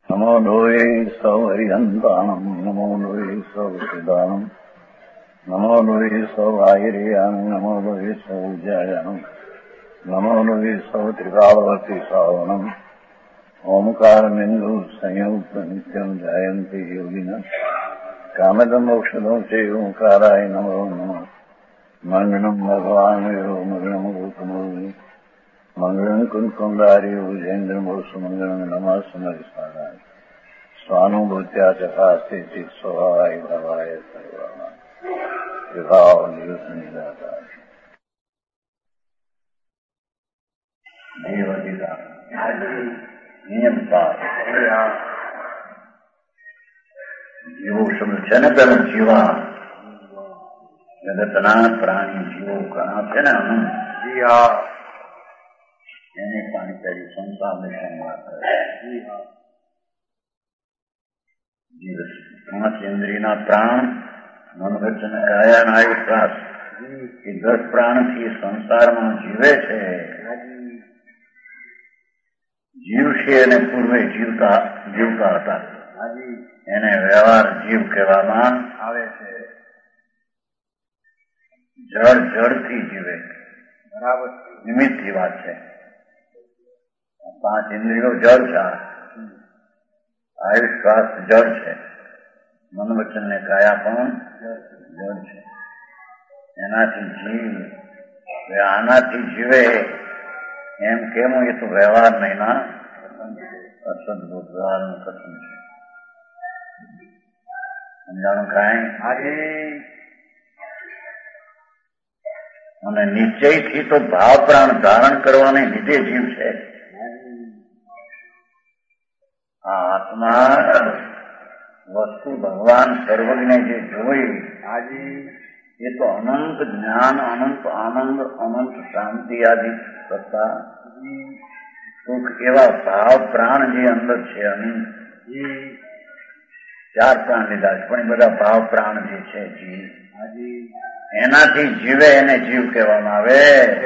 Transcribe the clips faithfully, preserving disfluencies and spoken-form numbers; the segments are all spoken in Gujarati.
નમો લોહે સૌ હરિહંતાણમ નમો લોહે સૌ સિદાનમ નમો લોહે સૌ આયર્યાણમ નમો લોહે સૌ જયાણમ નમો લોહે સૌ ત્રિકાળવતી સાવણમ ઓમકારમિંદુ સંયુક્ત નિત્યમ જાયંતિ યોગિના કામદમ મોક્ષદો છે ઓંકારાય નમો નમઃ મંગલમ ભગવાન વિરો મંગલમ ગૌતમોની મંગલમ કુંકુંડારી ઉજેન્દ્રમો સુમંગલમ નમઃ સમરિસ્મરાય સ્વાનુભૂત્યા ચકાસ્તે સ્વભાવાય ભવાય સર્વમાં વિભાવ નિદાતા દેવ અધિકાર નિયમતા જીવો શબ્દ છે ને પેલું જીવા જગતના પ્રાણી જીવો ઘણા છે ને અનંત જીવા એને પાણી સંસાર મિશનમાં જીવ પાંચ ઇન્દ્રિયના પ્રાણ મન વચન કાયા નાયુ શ્વાસ એ દસ પ્રાણથી સંસારમાં જીવે છે. જીવશે અને પૂર્વે જીવતા જીવતા હતા એને વ્યવહાર જીવ કહેવામાં આવે છે. જળ જળથી જીવે બરાબર નિમિત્તની વાત છે. પાંચ ઇન્દ્રિયો જળ છે, આયુષ શ્વાસ જળ છે, મન વચન ને કાયા પણ જળ છે. એનાથી જીવ આનાથી જીવે એમ કેમ એ તો વ્યવહાર નહીના અસદભૂત વ્યવહારનું કથન છે. સમજાણું કાંઈ આજે અને નિશ્ચયથી તો ભાવ પ્રાણ ધારણ કરવાને લીધે જીવ છે. આ આત્મા વસ્તુ ભગવાન સર્વજ્ઞ જે જોઈ આજે એ તો અનંત જ્ઞાન, અનંત આનંદ, અનંત શાંતિ આદિ સત્તા સુખ એવા ભાવ પ્રાણ જે અંદર છે. અનંત ચાર પ્રાણ લીધા છે પણ એ બધા ભાવ પ્રાણ જે છે જીવ એનાથી જીવે એને જીવ કહેવામાં આવે.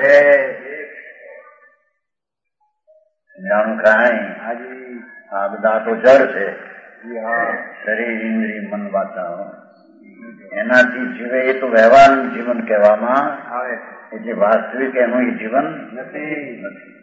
જાણું કાંઈ આ બધા તો જળ છે. શરીર ઇન્દ્રિય મન વાતા એનાથી જીવે એ તો વ્યવહારનું જીવન કહેવામાં આવે છે. જે વાસ્તવિક એનું એ જીવન નથી નથી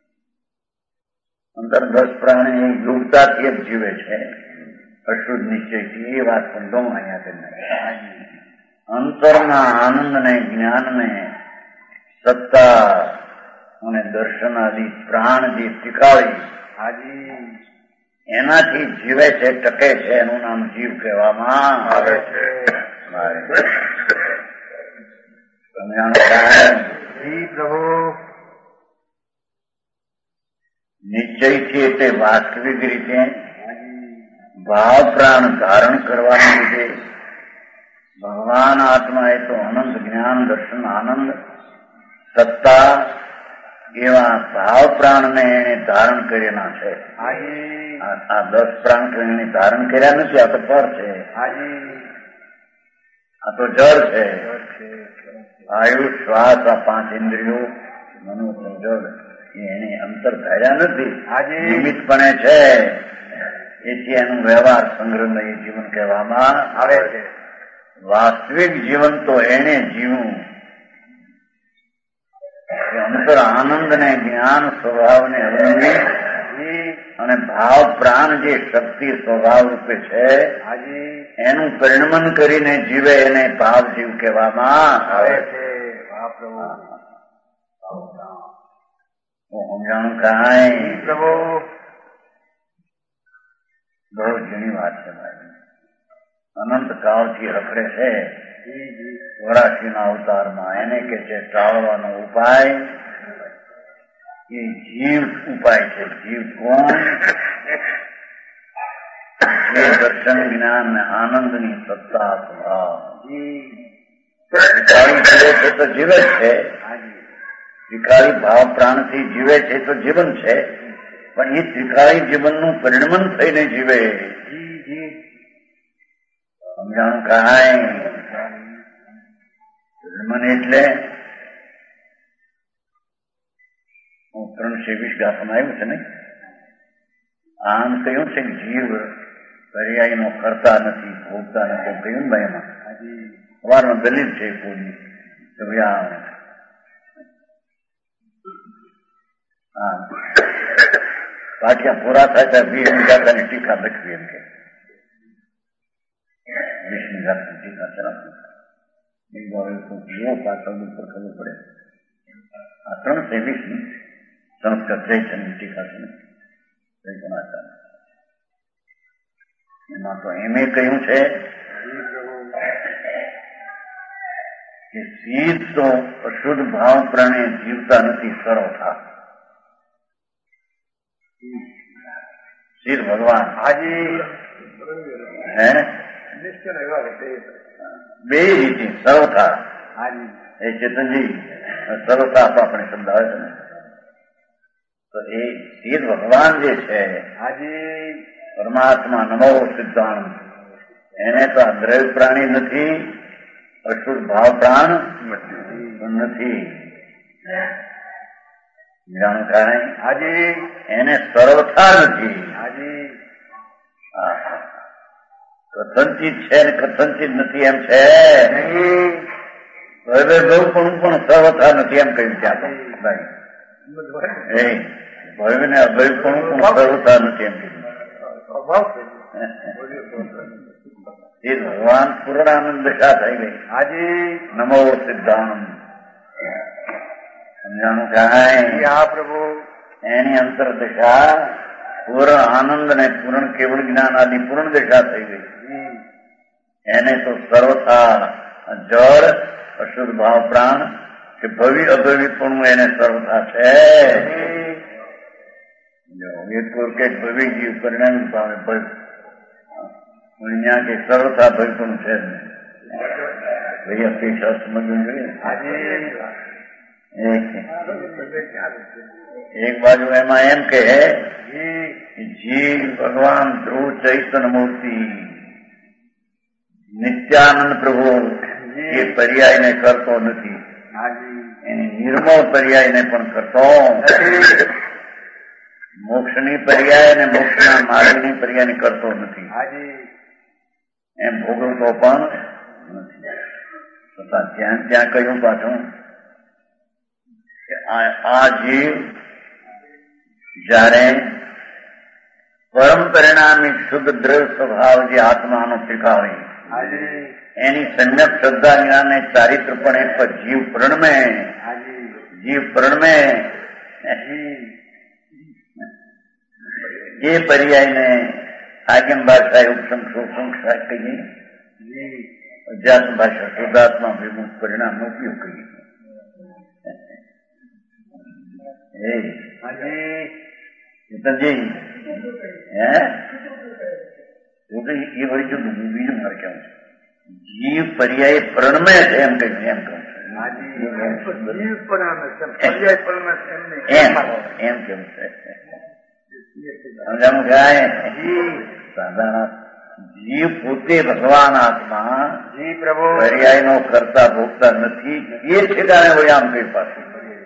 અંતર દસ પ્રાણી યોગતાથી જ જીવે છે અશુદ્ધ નિશ્ચયથી. એ વાત સમજો અહીંયા કરી અંતરના આનંદને જ્ઞાનને સત્તા અને દર્શન આદિ પ્રાણ જે શીખાવી હાજી એનાથી જીવે છે, ટકે છે, એનું નામ જીવ કહેવામાં આવે છે. પ્રભુ નિશ્ચયથી એટલે વાસ્તવિક રીતે ભાવ પ્રાણ ધારણ કરવાને લીધે ભગવાન આત્મા એ તો અનંત જ્ઞાન, દર્શન, આનંદ, સત્તા એવા ભાવ પ્રાણને એને ધારણ કરેલા છે. આ દસ પ્રાણ એને ધારણ કર્યા નથી. આ તો પર છે, આ તો જળ છે. આયુ શ્વાસ આ પાંચ ઇન્દ્રિયો મનોજળ જળ એને અંતર ધાર્યા નથી. આજે નિમિત્તપણે છે. એથી એનું વ્યવહાર સંગ્રહ એ જીવન કહેવામાં આવે છે. વાસ્તવિક જીવન તો એને જીવું અંતર આનંદ ને જ્ઞાન સ્વભાવને અવલંબી અને ભાવ પ્રાણ જે શક્તિ સ્વભાવ રૂપે છે એનું પરિણમન કરીને જીવે એને ભાવ જીવ કહેવામાં આવે છે. સમજાણું કાંઈ પ્રભુ બહુ જૂની વાત છે ભાઈ. અનંત કાળથી રખડે છે ચોરાશીના અવતારમાં. એને કે છે ટાળવાનો ઉપાય એ જીવ ઉપાય છે. જીવ કોણ? જે દર્શન જ્ઞાન ને આનંદની સત્તા સ્વભાવ ભિખારી જીવે છે તો જીવે છે. ભિખારી ભાવ પ્રાણથી જીવે છે તો જીવન છે. પણ એ ભિખારી જીવનનું પરિણમન થઈને જીવે. સમજાણું કાંઈ પરિણમન એટલે ત્રણસો વીસ ગાથામાં આવ્યું છે ને આમ કહ્યું છે કે જીવ પર્યાયનો કરતા નથી, ભોગતા નથી કહ્યું ને ભાઈ એમાં સવારમાં દલીલ છે કોઈ તો ભાઈ હા પાટિયા પૂરા થાય ત્યાં વીસ જાતની ટીકા લખવી એમ કે વીસની જાતની ટીકા ચલાવી પાછળ ઉપર ખબર પડે આ ત્રણ ત્રેવીસ ની સંસ્કૃત જયચંદની ટીકા છે એમાં તો એમ કહ્યું છે કે સીધ તો અશુદ્ધ ભાવ પ્રાણે જીવતા નથી સર્વથા. સીધ ભગવાન હાજી હે બે રીતે સર્વથા એ ચેતનજી સર્વથા આપણે શબ્દ આવે છે ને તો એ સીધ ભગવાન જે છે હાજી પરમાત્મા નમો સિદ્ધાંત એને તો દ્રવ્ય પ્રાણી નથી, અશુદ્ધ ભાવ પ્રાણ નથી. જાણું કારણે હાજી એને સર્વથા નથી. હાજી કથનચિત છે ને કથનચિત નથી એમ છે. હવે ગૌ પણ પણ સર્વથા નથી એમ કહ્યું છે આપણે એ ભય ને અભય પણ પણ સર્વથા નથી એમ કીધું. એ ભગવાન પૂર્ણાનંદ દશા થઈ ગઈ. હાજી નમો સિદ્ધાંત સમજાણું કાંઈ આ પ્રભુ એની અંતર દશા પૂર્ણ આનંદ ને પૂર્ણ કેવળ જ્ઞાન આદિ પૂર્ણ દશા થઈ ગઈ. એને તો સર્વથા જળ અશુદ્ધ ભાવ પ્રાણ કે ભવિ અભવિ પણ એને સર્વથા છે. એક કે ભવિ જીવ પરિણામ ભાવે ભય અહીંયા કે સર્વથા ભય પણ છે જ નહીં. ભાઈ અપેક્ષા સમજવું જોઈએ. એક બાજુ એમાં એમ કે જીવ ભગવાન ધ્રુવ ચૈતન મૂર્તિ નિત્યાનંદ પ્રભુ એ પર્યાયને કરતો નથી, એની નિર્મળ પર્યાયને પણ કરતો નથી, મોક્ષની પર્યાય અને મોક્ષના માર્ગની પર્યાયને કરતો નથી, એમ ભોગવતો પણ નથી. છતાં ત્યાં ત્યાં કહ્યું પાછું આ જીવ જયારે પરમ પરિણામી શુદ્ધ દ્રવ્ય સ્વભાવ જે આત્માનો ત્રિકાવે એની સમ્યક શ્રદ્ધા જ્ઞાને ચારિત્ર પણ પર જીવ પ્રણમે જીવ પ્રણમે એ પર્યાયને આગમ ભાષાએ ઉપસંક્ષ કહીએ, અધ્યાત્મ ભાષા શુદ્ધાત્મા વિમુખ પરિણામનો ઉપયોગ કરીએ. ચેતનજી હે એ વળી જો બીજું મારે કેવું છે જીવ પર્યાય પ્રણમે છે એમ કહ્યું એમ કહું એમ કેવું છે સમજાણું ગાય. સાધારણ જીવ પોતે ભગવાન આત્મા જી પ્રભુ પર્યાય નો કરતા ભોગતા નથી એ ઠેકાણે વળી આમ કઈ પાછું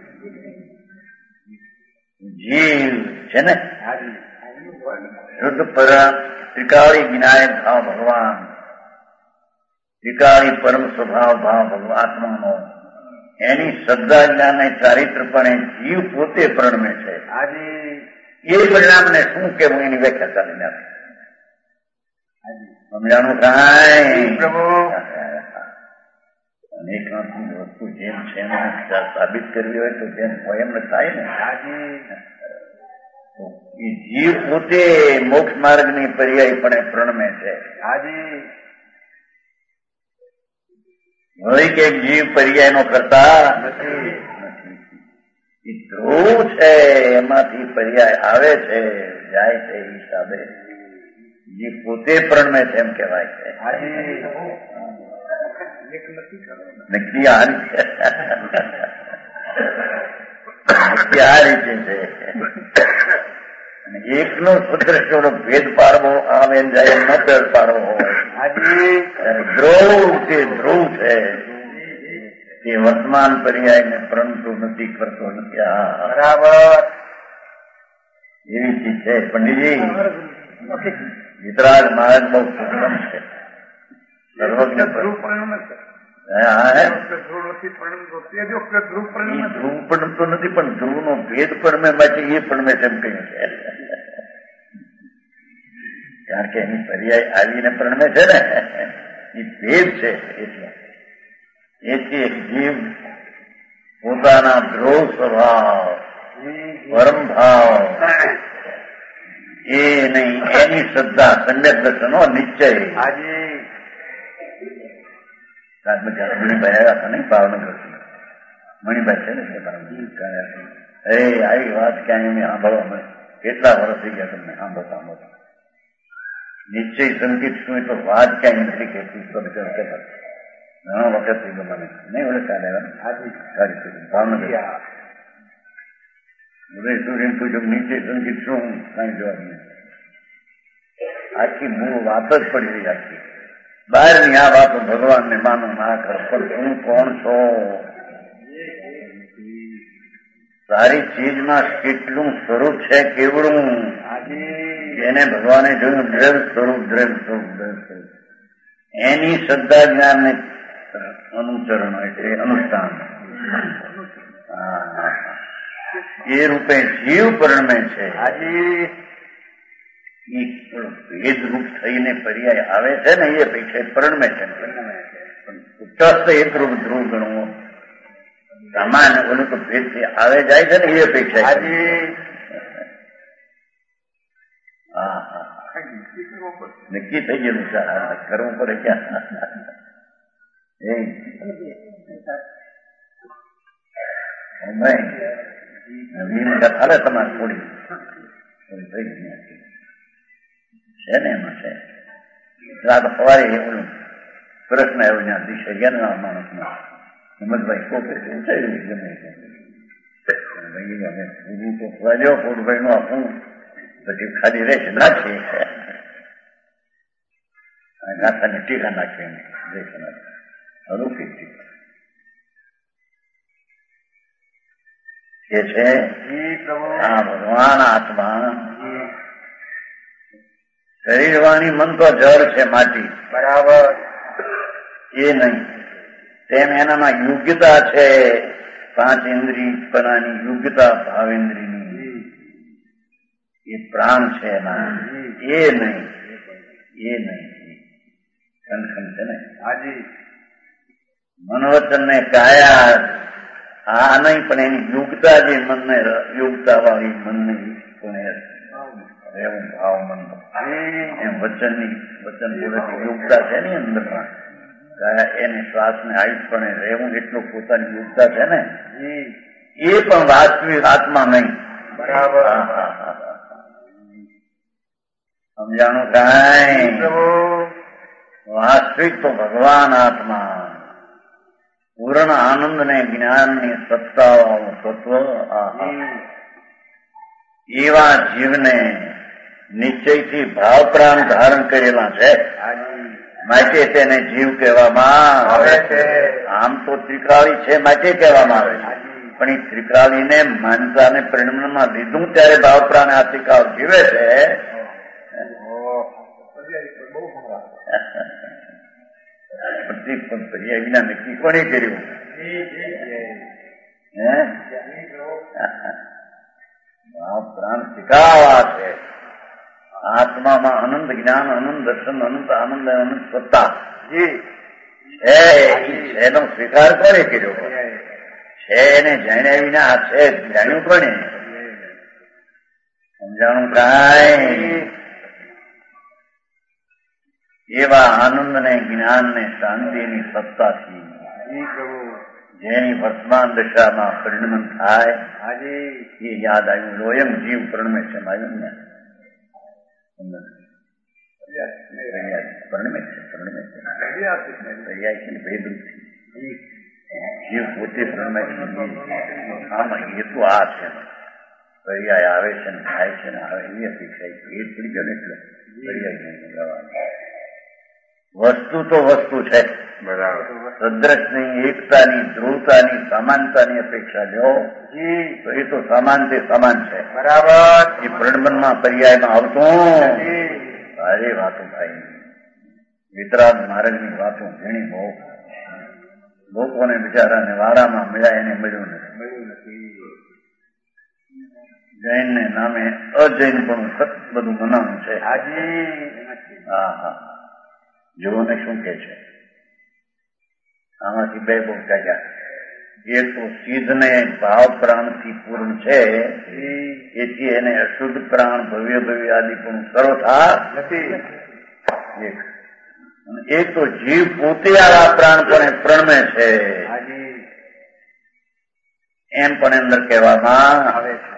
જીવ છે ને શુદ્ધ પર ત્રિકાળી વિનાયક ભાવ ભગવાન ત્રિકાળી પરમ સ્વભાવ ભાવ ભગવાન આત્માનો એની શ્રદ્ધા જ્ઞાન ચારિત્ર પણ જીવ પોતે પ્રણમે છે. એ પરિણામને શું કેવું એની વ્યાખ્યા ચાલીને આપે સમજાણું કાંઈ પ્રભુ અનેક વસ્તુ જેમ છે સાબિત કરવી હોય તો જેમ હોય એમ થાય ને. એ જીવ પોતે મોક્ષ માર્ગ ની પર્યાય પણ પ્રણમે છે. હોય કે જીવ પર્યાય નો કરતા નથી. એ ધ્રુવ છે એમાંથી પર્યાય આવે છે જાય છે એ હિસાબે જીવ પોતે પ્રણમે છે એમ કહેવાય છે. નક્કી આ રીતે નક્કી આ રીતે છે. એકનો સદૃશ્યો ભેદ પાડવો આવે જાય ન ભેદ પાડવો હોય. ધ્રુવ તે ધ્રુવ છે તે વર્તમાન પર્યાય ને પ્રણતું નથી કરતો નથી. બરાબર એવી ચીજ છે પંડિતજી. વિતરાગ મહારાજ બહુ સૂક્ષ્મ છે, સર્વજ્ઞ ધ્રુવ પરિણમે છે. ધ્રુવ પણ તો નથી, પણ ધ્રુવ નો ભેદ પણ મેં બાકી એ પણ મેં તેમ કહ્યું છે. કારણ કે એની પર્યાય આવીને પ્રણમે છે ને, એ ભેદ છે. એટલે એથી એક જીવ પોતાના ધ્રુવ સ્વભાવ પરમ ભાવ એ નહીં, એની શ્રદ્ધા સમ્યક દર્શનો નિશ્ચય. મણિભાઈ આવ્યા હતા નહીં ભાવનગર, મણિભાઈ છે ને એ આવી વાત ક્યાંય અમે સાંભળવા મળે. કેટલા વર્ષ થઈ ગયા તમને સાંભળતા સાંભળતા. નિશ્ચય સંકેત શું એ તો વાત ક્યાંય નથી કહેતી. ઘણો વખત થઈ ગયો મને નહીં ઓલે કાલે ભાવનગર ઉદય સૂર્ય પૂછ્યું નિશ્ચય સંકેત શું, કઈ જવાબ નહીં. આખી મૂળ વાત જ પડી રહી આખી. બહારની આ વાતો ભગવાનને માનો ના કર, પણ તું કોણ છો? સારી ચીજમાં કેટલું સ્વરૂપ છે, કેવડું એને ભગવાને જોયું. દ્રવ સ્વરૂપ દ્રવ સ્વરૂપ દ્રવ સ્વરૂપ એની શ્રદ્ધા જ્ઞાન ને અનુચરણ એટલે અનુષ્ઠાન એ રૂપે જીવ પરિણમે છે. ભેદ રૂપ થઈને પર્યાય આવે છે ને, એ અપેક્ષા પરિણમે છે. ઉચ્ચસ્થ એક રૂપ ધ્રુવ ગણવો સામાન્ય બોલું તો ભેદ થી આવે જાય છે ને, એ અપેક્ષા. હા હા નક્કી થઈ ગયેલું છે, કરવું પડે ક્યાં. હાલે તમારે થોડી થઈ ગઈ છે ને, એમાં છે રાત સવારે એવું પ્રશ્ન આવ્યો ત્યાં દિશા માણસમાં હિંમતભાઈ કોકે ઉચાર્યું ગમે પૂરું તો ખવાજો, પૂરભાઈ નું આપવું પછી ખાલી રહેશે નાખીએ નાખાની ટીકા નાખીએ અલૌકિક એ છે. આ ભગવાન આત્મા શરીર વાણી મન તો જળ છે, માટી બરાબર એ નહીં. તેમ એનામાં યોગ્યતા છે, પાંચ ઇન્દ્રિય પરાની યોગ્યતા ભાવેન્દ્રિયની એ પ્રાણ છે એના, એ નહીં એ નહીં ખંડ છે ને. હાજી મનોવચન ને કાયા આ નહીં, પણ એની યોગ્યતા જે મનને યોગ્યતા વાળી મનને રહેવું ભાવ મન એમ વચનની વચન બોલેથી યોગ્યતા છે ને અંદરમાં. એને શ્વાસ ને આયુષપણે રહેવું એટલું પોતાની યોગ્યતા છે ને, એ પણ વાસ્તવિક આત્મા નહીં. બરાબર સમજાણું કાંઈ? વાસ્તવિક તો ભગવાન આત્મા પૂર્ણ આનંદ ને જ્ઞાન ની સત્તા તત્વ એવા જીવને નિશ્ચયથી ભાવ પ્રાણ ધારણ કરેલા છે, માટે તેને જીવ કહેવામાં આવે છે. આમ તો ત્રિકાળી છે માટે કહેવામાં આવે છે, પણ એ ત્રિકાળીને માનતા ને પરિણામમાં લીધું ત્યારે ભાવ પ્રાણ આ ત્રિકાળ જીવે છે. પર્યાય વિના નક્કી કોણે કર્યું? ભાવ પ્રાણ શીખાવા છે. આત્મામાં અનંત જ્ઞાન, અનંત દર્શન, અનંત આનંદ, અનંત સત્તા એનો સ્વીકાર કોને કર્યો છે? એને જાણ્યા વિના આ છે જાણ્યું કોને? સમજાણું કાંઈ? એવા આનંદ ને જ્ઞાન ને શાંતિની સત્તાથી જેની વર્તમાન દશામાં પરિણમન થાય એ યાદ આવ્યું. લોયમ જીવ પરિણમે છે આવ્યું ને પરિણમે છે પરિણમે છે પર્યાય છે ને ભેદરૂપથી જીવ પોતે પરિણમે છે. આમાં હેતુ આ છે, પર્યાય આવે છે ને થાય છે ને આવે એવી અપેક્ષા ભેદ પડી ગયો ને એટલે પર્યાય નહીં લગાવવાનું. વસ્તુ તો વસ્તુ છે, બરાબર. સદ્રશની, એકતાની, ધ્રુવતાની, સમાનતાની અપેક્ષા લો તો એ તો સમાન તે સમાન છે, બરાબર. એ પ્રણબનમાં પર્યાયમાં આવતું સારી વાતો થાય. વિતરાગ માર્ગની વાતો ઘણી બહુ લોકોને બિચારાને વાડામાં મળ્યા એને મળ્યું નથી. જૈન ને નામે અજૈન પણ બધું મનાવું છે. હા હા જોને શું કે છે આમાંથી બે બહુ કાઢ્યા. એક તો સિદ્ધ ને ભાવ પ્રાણ થી પૂર્ણ છે, એથી એને અશુદ્ધ પ્રાણ ભવ્ય ભવ્ય આદિ પણ સર્વથા નથી. એક તો જીવ પોતે આવા પ્રાણ પણ પ્રણમે છે એમ પણ અંદર કહેવામાં આવે છે.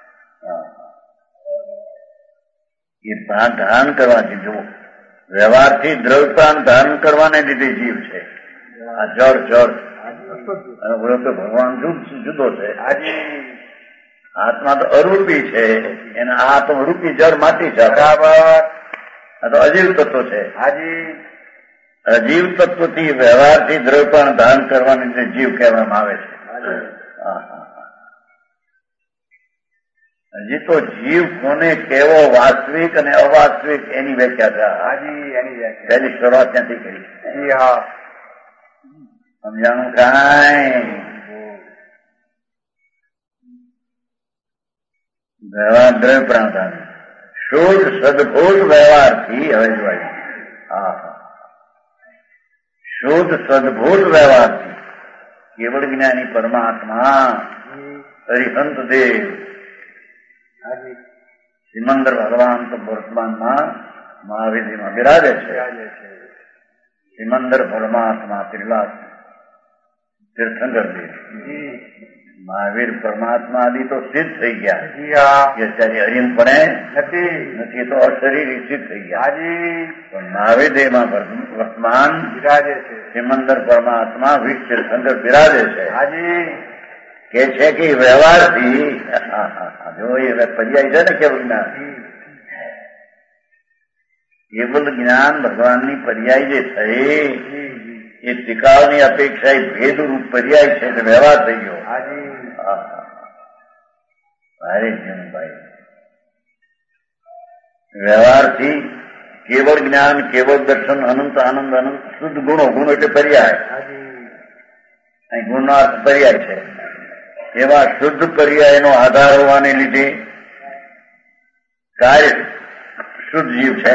એ ભાન ધારણ કરવાથી જુઓ, વ્યવહારથી દ્રવ્ય પ્રાણ ધારણ કરવાને લીધે જીવ છે. આ જળ જળ તો ભગવાન જુદો છે. આત્મા તો અરૂપી છે, એને આ તો રૂપી જળ માટી છે, બરાબર. આ તો અજીવ તત્વ છે. અજીવ તત્વથી વ્યવહારથી દ્રવ્ય પ્રાણ ધારણ કરવાને લીધે જીવ કહેવામાં આવે છે. હજી તો જીવ કોને કેવો વાસ્તવિક અને અવાસ્તવિક એની વ્યાખ્યા છે. હાજી એની વ્યાખ્યા પહેલી શરૂઆત ત્યાંથી કરી. હા સમજાણું કાંઈ? વ્યવહાર દ્રવ્ય પ્રાણ શુદ્ધ સદભૂત વ્યવહારથી હવે જોવાય. હા શુદ્ધ સદભૂત વ્યવહારથી કેવળ જ્ઞાની પરમાત્મા હરિહંત દેવ સિમંદર ભગવાન તો વર્તમાનમાં મહાવીરમાં બિરાજે છે. સિમંદર પરમાત્મા ત્રિલાસ તીર્થંકર દેવ મહાવીર પરમાત્મા આદિ તો સિદ્ધ થઈ ગયા. અત્યારે હરિન પણ નથી નથી તો અશરીરી સિદ્ધ થઈ ગયા. પણ મહાવીર દેવમાં વર્તમાન બિરાજે છે. સિમંદર પરમાત્મા વીર તીર્થંકર બિરાજે છે. કે છે કે વ્યવહારથી જો એ પર્યાય છે ને કેવળ જ્ઞાન, કેવળ જ્ઞાન ભગવાનની પર્યાય જે થઈ એ ટીકાવની અપેક્ષા એ ભેદરૂપ પર્યાય છે એટલે વ્યવહાર થઈ ગયો. ભારે ભાઈ વ્યવહારથી કેવળ જ્ઞાન, કેવળ દર્શન, અનંત આનંદ, અનંત શુદ્ધ ગુણો, ગુણ એટલે પર્યાય, અહીં ગુણનો અર્થ પર્યાય છે. એવા શુદ્ધ પર્યાયનો આધાર હોવાને લીધે કાર્ય શુદ્ધ જીવ છે.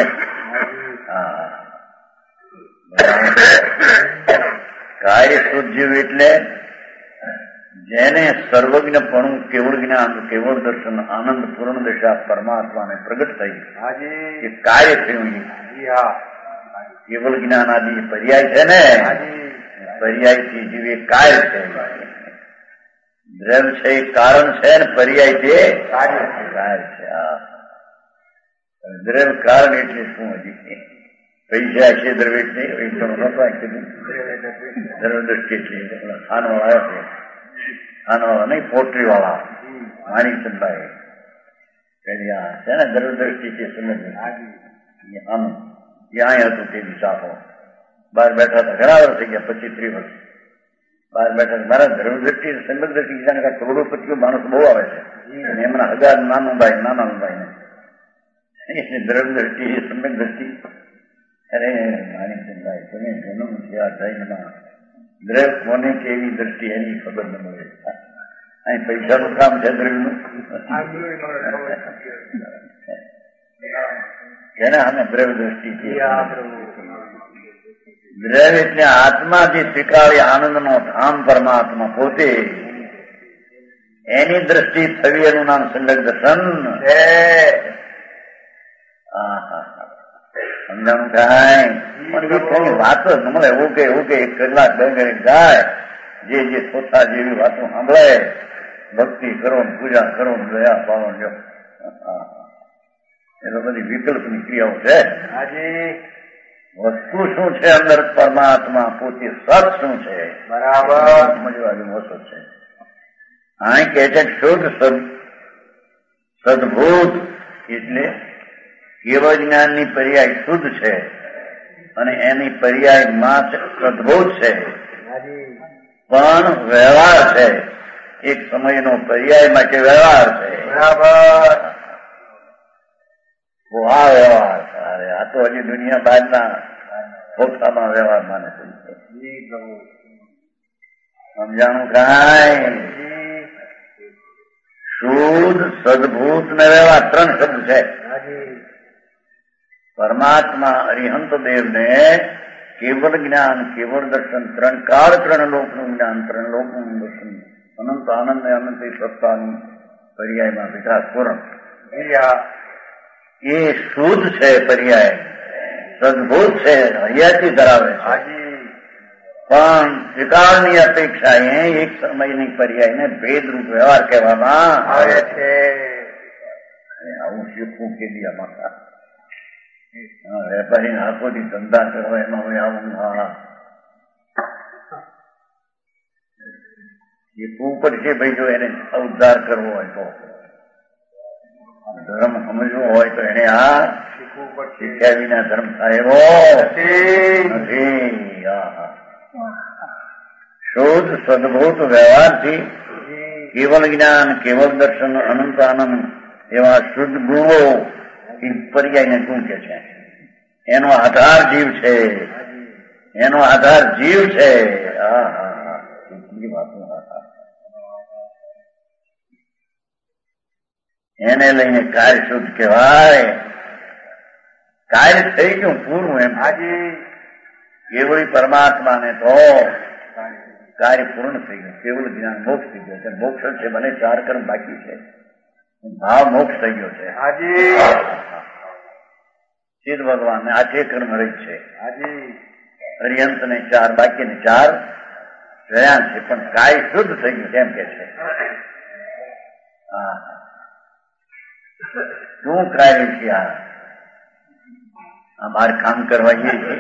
કાર્ય શુદ્ધ જીવ એટલે જેને સર્વજ્ઞપણું, કેવળ જ્ઞાન, કેવળ દર્શન, આનંદ પૂર્ણ દશા પરમાત્માને પ્રગટ થઈ એ કાર્ય થયું. કેવળ જ્ઞાન આદિ પર્યાય છે ને, પર્યાયથી જીવ એ કાર્ય છે. દ્રવ્ય છે એ કારણ છે ને પર્યાય છે કાર્ય છે. દ્રવ્ય કારણ એટલે શું? હજી પૈસા છે દ્રવ્ય એટલે દ્રવ્ય દ્રષ્ટિ એટલે ખાનો આવ્યો છે, ખાનો વાળા નહીં પોટરી વાળા માણી ચંદાએ પેલી છે ને દ્રવ્ય દ્રષ્ટિ છે સમજ આમ ત્યાં હતું તે વિચારો બહાર બેઠા હતા ઘણા વર્ષ થઈ ગયા, પચીસ ત્રીસ વર્ષ બહાર બેઠા. મારા ધર્મ દ્રષ્ટિ સંગત દ્રષ્ટિ જાણે કરોડોપતિઓ માણસ બહુ આવે છે, એમના હજાર નાનું ભાઈ નાના ભાઈ ને એટલે ધર્મ દ્રષ્ટિ સંગત દ્રષ્ટિ. અરે માણિકભાઈ તમે જન્મ થયા જૈનમાં દ્રવ્ય કોને કેવી દ્રષ્ટિ એની ખબર ન મળે. અહીં પૈસાનું કામ છે દ્રવ્યનું એને અમે દ્રવ્ય દ્રષ્ટિ છે. દ્રવ્ય એટલે આત્મા જે સ્વીકારી આનંદનો ધામ પરમાત્મા પોતે, એની દ્રષ્ટિ થવી એનું નામ સંગત દર્શન છે. સમજાણું થાય? પણ વાતો મળે એવું કે એવું કે એક કલાક બે કલાક જાય જે જે પોતા જેવી વાતો સાંભળે, ભક્તિ કરો ને પૂજા કરો ને દયા પાવો જો એ તો બધી વિકલ્પની ક્રિયાઓ છે. વસ્તુ શું છે અંદર પરમાત્મા પોતે સત શું છે બરાબર સમજવા જેવું વસ્તુ છે. અહીં કે છે શુદ્ધ સદભૂત એટલે કેવળ જ્ઞાનની પર્યાય શુદ્ધ છે અને એની પર્યાય માં સદભૂત છે, પણ વ્યવહાર છે. એક સમયનો પર્યાય માટે વ્યવહાર છે. બરાબર. આ વ્યવહાર અરે આ તો હજી દુનિયા બહારના પોતામાં વ્યવહાર માને છે. સમજાણું કાંઈ? શુદ્ધ, સદભૂત ને વ્યવહાર ત્રણ શબ્દ છે. પરમાત્મા અરિહંત દેવને કેવળ જ્ઞાન, કેવળ દર્શન, ત્રણ કાળ, ત્રણ લોકનું જ્ઞાન, ત્રણ લોકનું દર્શન, અનંત આનંદ ને અનંત સત્તાનું પર્યાયમાં વિકાસ પૂર્ણ. એ શુદ્ધ છે પર્યાય, સદભૂત છે, હૈયાથી ધરાવે છે. પણ ત્રિકાળની અપેક્ષા એ એક સમયની પર્યાયને ભેદરૂપ વ્યવહાર કહેવામાં આવે છે. આવું શીખવું કે દિયામાં વેપારી આખોથી ધંધા કરવા એમાં હોય આવું હા શીખવું પડશે ભાઈ. જો એને ઉદ્ધાર કરવો હોય તો, ધર્મ સમજવો હોય તો એને આ શીખવું પડશે. શીખ્યા વિના ધર્મ થાય એવો નથી. શુદ્ધ સદભૂત વ્યવહારથી કેવળ જ્ઞાન, કેવળ દર્શન, અનંત આનંદ એવા શુદ્ધ ગુણો પર્યાયને શું કે છે? એનો આધાર જીવ છે. એનો આધાર જીવ છે. હા હા હા એટલી વાતો. એને લઈને કાર્ય શુદ્ધ કહેવાય. કાર્ય થઈ ગયું પૂરું. એમ હાજી કેવળી પરમાત્માને તો કાર્ય પૂર્ણ થઈ ગયું. કેવળ જ્ઞાન મોક્ષ થઈ ગયો. મોક્ષ છે, ભલે ચાર કર્મ બાકી છે, ભાવ મોક્ષ થઈ ગયો છે. હાજી સિદ્ધ ભગવાન ને આઠે કર્મ રહી છે. હાજી અરિયંત ને ચાર બાકી ને ચાર રહ્યા છે, પણ કાય શુદ્ધ થઈ ગયું એમ કે છે. હા શું કાર્ય છે આ? બહાર કામ કરવા જઈએ છીએ,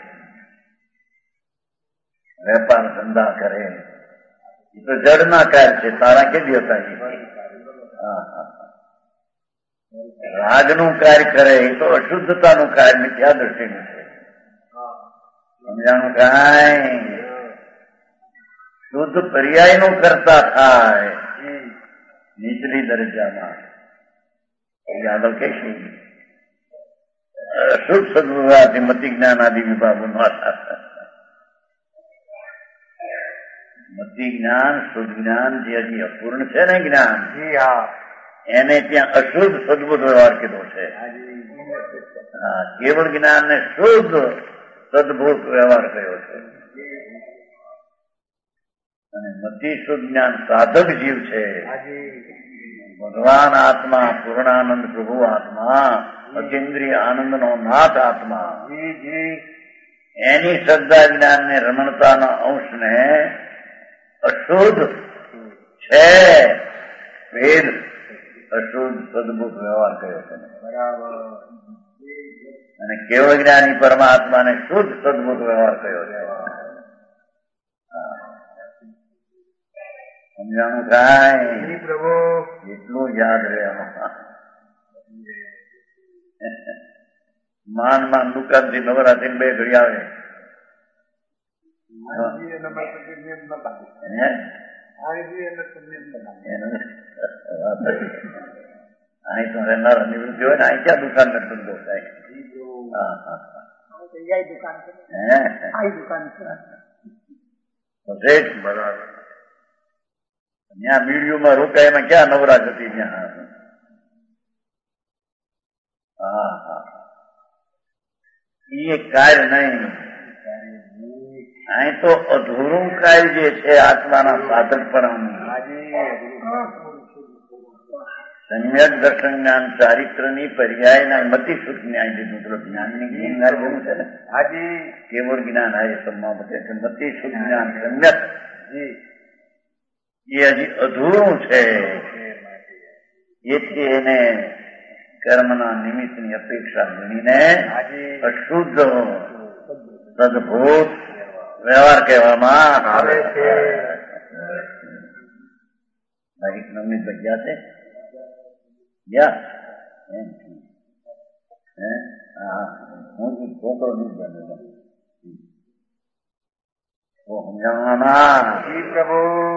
વેપાર ધંધા કરે, એ તો જડના કાર્ય છે. તારા કે દેવતા છે. રાગનું કાર્ય કરે એ તો અશુદ્ધતાનું કાર્ય મિથ્યા દ્રષ્ટિનું છે. સમજાણું કાંઈ? શુદ્ધ પર્યાયનું કરતા થાય નીચલી દરજામાં. આગળ કે છે શુદ્ધ સદભાવથી મતિ જ્ઞાન આદિ વિભાગો ન થતા. મતિ જ્ઞાન, શુદ્ધ જ્ઞાન જે હજી અપૂર્ણ છે ને જ્ઞાન, એને ત્યાં અશુદ્ધ સદબુદ્ધ વ્યવહાર કીધો છે. હા કેવળ જ્ઞાન ને શુદ્ધ સદભૂત વ્યવહાર કયો છે. અને મતિ શુદ્ધ જ્ઞાન સાધક જીવ છે. ભગવાન આત્મા, પૂર્ણાનંદ પ્રભુ આત્મા, અતિન્દ્રિય આનંદ નો નાથ આત્મા, એની શ્રદ્ધા જ્ઞાન ને રમણતાના અંશ ને અશુદ્ધ છે. વેદ અશુદ્ધ સદભૂત વ્યવહાર કર્યો છે. બરાબર. અને કેવળ જ્ઞાની પરમાત્માને શુદ્ધ સદભૂત વ્યવહાર કર્યો છે. સમજાણું કાંઈ? પ્રભુ એટલું યાદ રહે. માન માન દુકાન થી નવરાત્રી બે ઘડી આવે. અહીં તો રહેનારા નિવૃત્તિ હોય ને અહીં ક્યાં દુકાન ને ધંધો થાય? હા હા બરાબર. ત્યાં મીડિયુમાં રોકાય એમાં ક્યાં નવરાશ હતી ત્યાં? હા હા એ કાર્ય નહીં. અહીં તો અધૂરું કાર્ય જે છે આત્માના સાધક પણ સમ્યક દર્શન જ્ઞાન ચારિત્ર ની પર્યાય ના મતિ શુદ્ધ જ્ઞાન દીધું. જ્ઞાન ની જ્ઞાન જેવું છે ને હાજી કેવળ જ્ઞાન આ સબમાં મતે છે. મતિ શુદ્ધ જ્ઞાન સમ્યક એ હજી અધૂરું છે. એથી એને કર્મના નિમિત્તની અપેક્ષા ગણીને અશુદ્ધ સદભૂત વ્યવહાર કહેવામાં આવે છે. તારીખ નવમી જગ્યા છે. હે હા હું છોકરો નહીં બને સમજાવવામાં પ્રભુ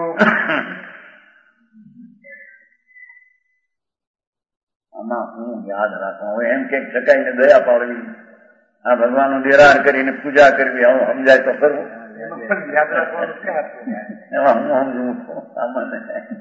આમાં હું યાદ રાખવા હવે એમ કે શકાય ને દયા પાડવી આ ભગવાનનું નિરાર કરીને પૂજા કરવી આવું સમજાય તો કરવું યાદ રાખવાનું એમાં હું સમજવું સામાન્ય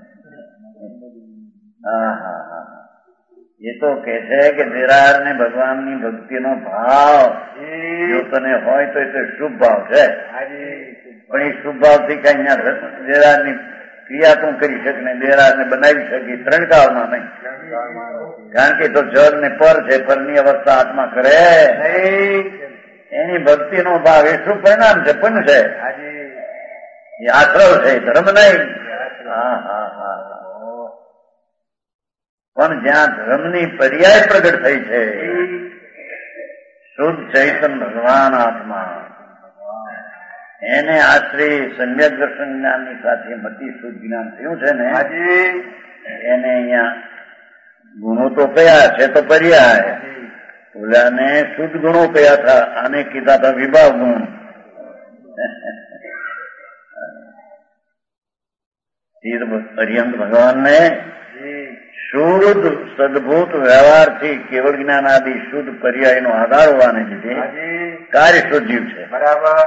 હા હા હા એ તો કે છે કે નિરાર ને ભગવાનની ભક્તિનો ભાવ જો તને હોય તો એ તો શુભ ભાવ છે પણ એ શુભ ભાવથી કઈ નિરારની ક્રિયા તું કરી શકે ને નિરારને બનાવી શકે ત્રણ કાળમાં નહીં કારણ કે તો જળ ને પર છે પરની અવસ્થા આત્મા કરે એની ભક્તિનો ભાવ એ શું પરિણામ છે પણ છે એ આશ્રવ છે ધર્મ નહીં હા હા હા પણ જ્યાં ધર્મની પર્યાય પ્રગટ થઈ છે શુદ્ધ ચૈતન ભગવાન આત્મા એને આશ્રય સમ્યક દર્શન જ્ઞાનની સાથે મતિ શુદ્ધ જ્ઞાન થયું છે ને એને અહીંયા ગુણો તો કયા છે તો પર્યાય ઓલાને શુદ્ધ ગુણો કયા હતા આને કીધા હતા વિભાવ ગુણ અરિયંત ભગવાનને શુદ્ધ સદભૂત વ્યવહારથી કેવળ જ્ઞાન આદિ શુદ્ધ પર્યાયનો આધાર હોવાને લીધે કાર્ય શુદ્ધ જીવ છે બરાબર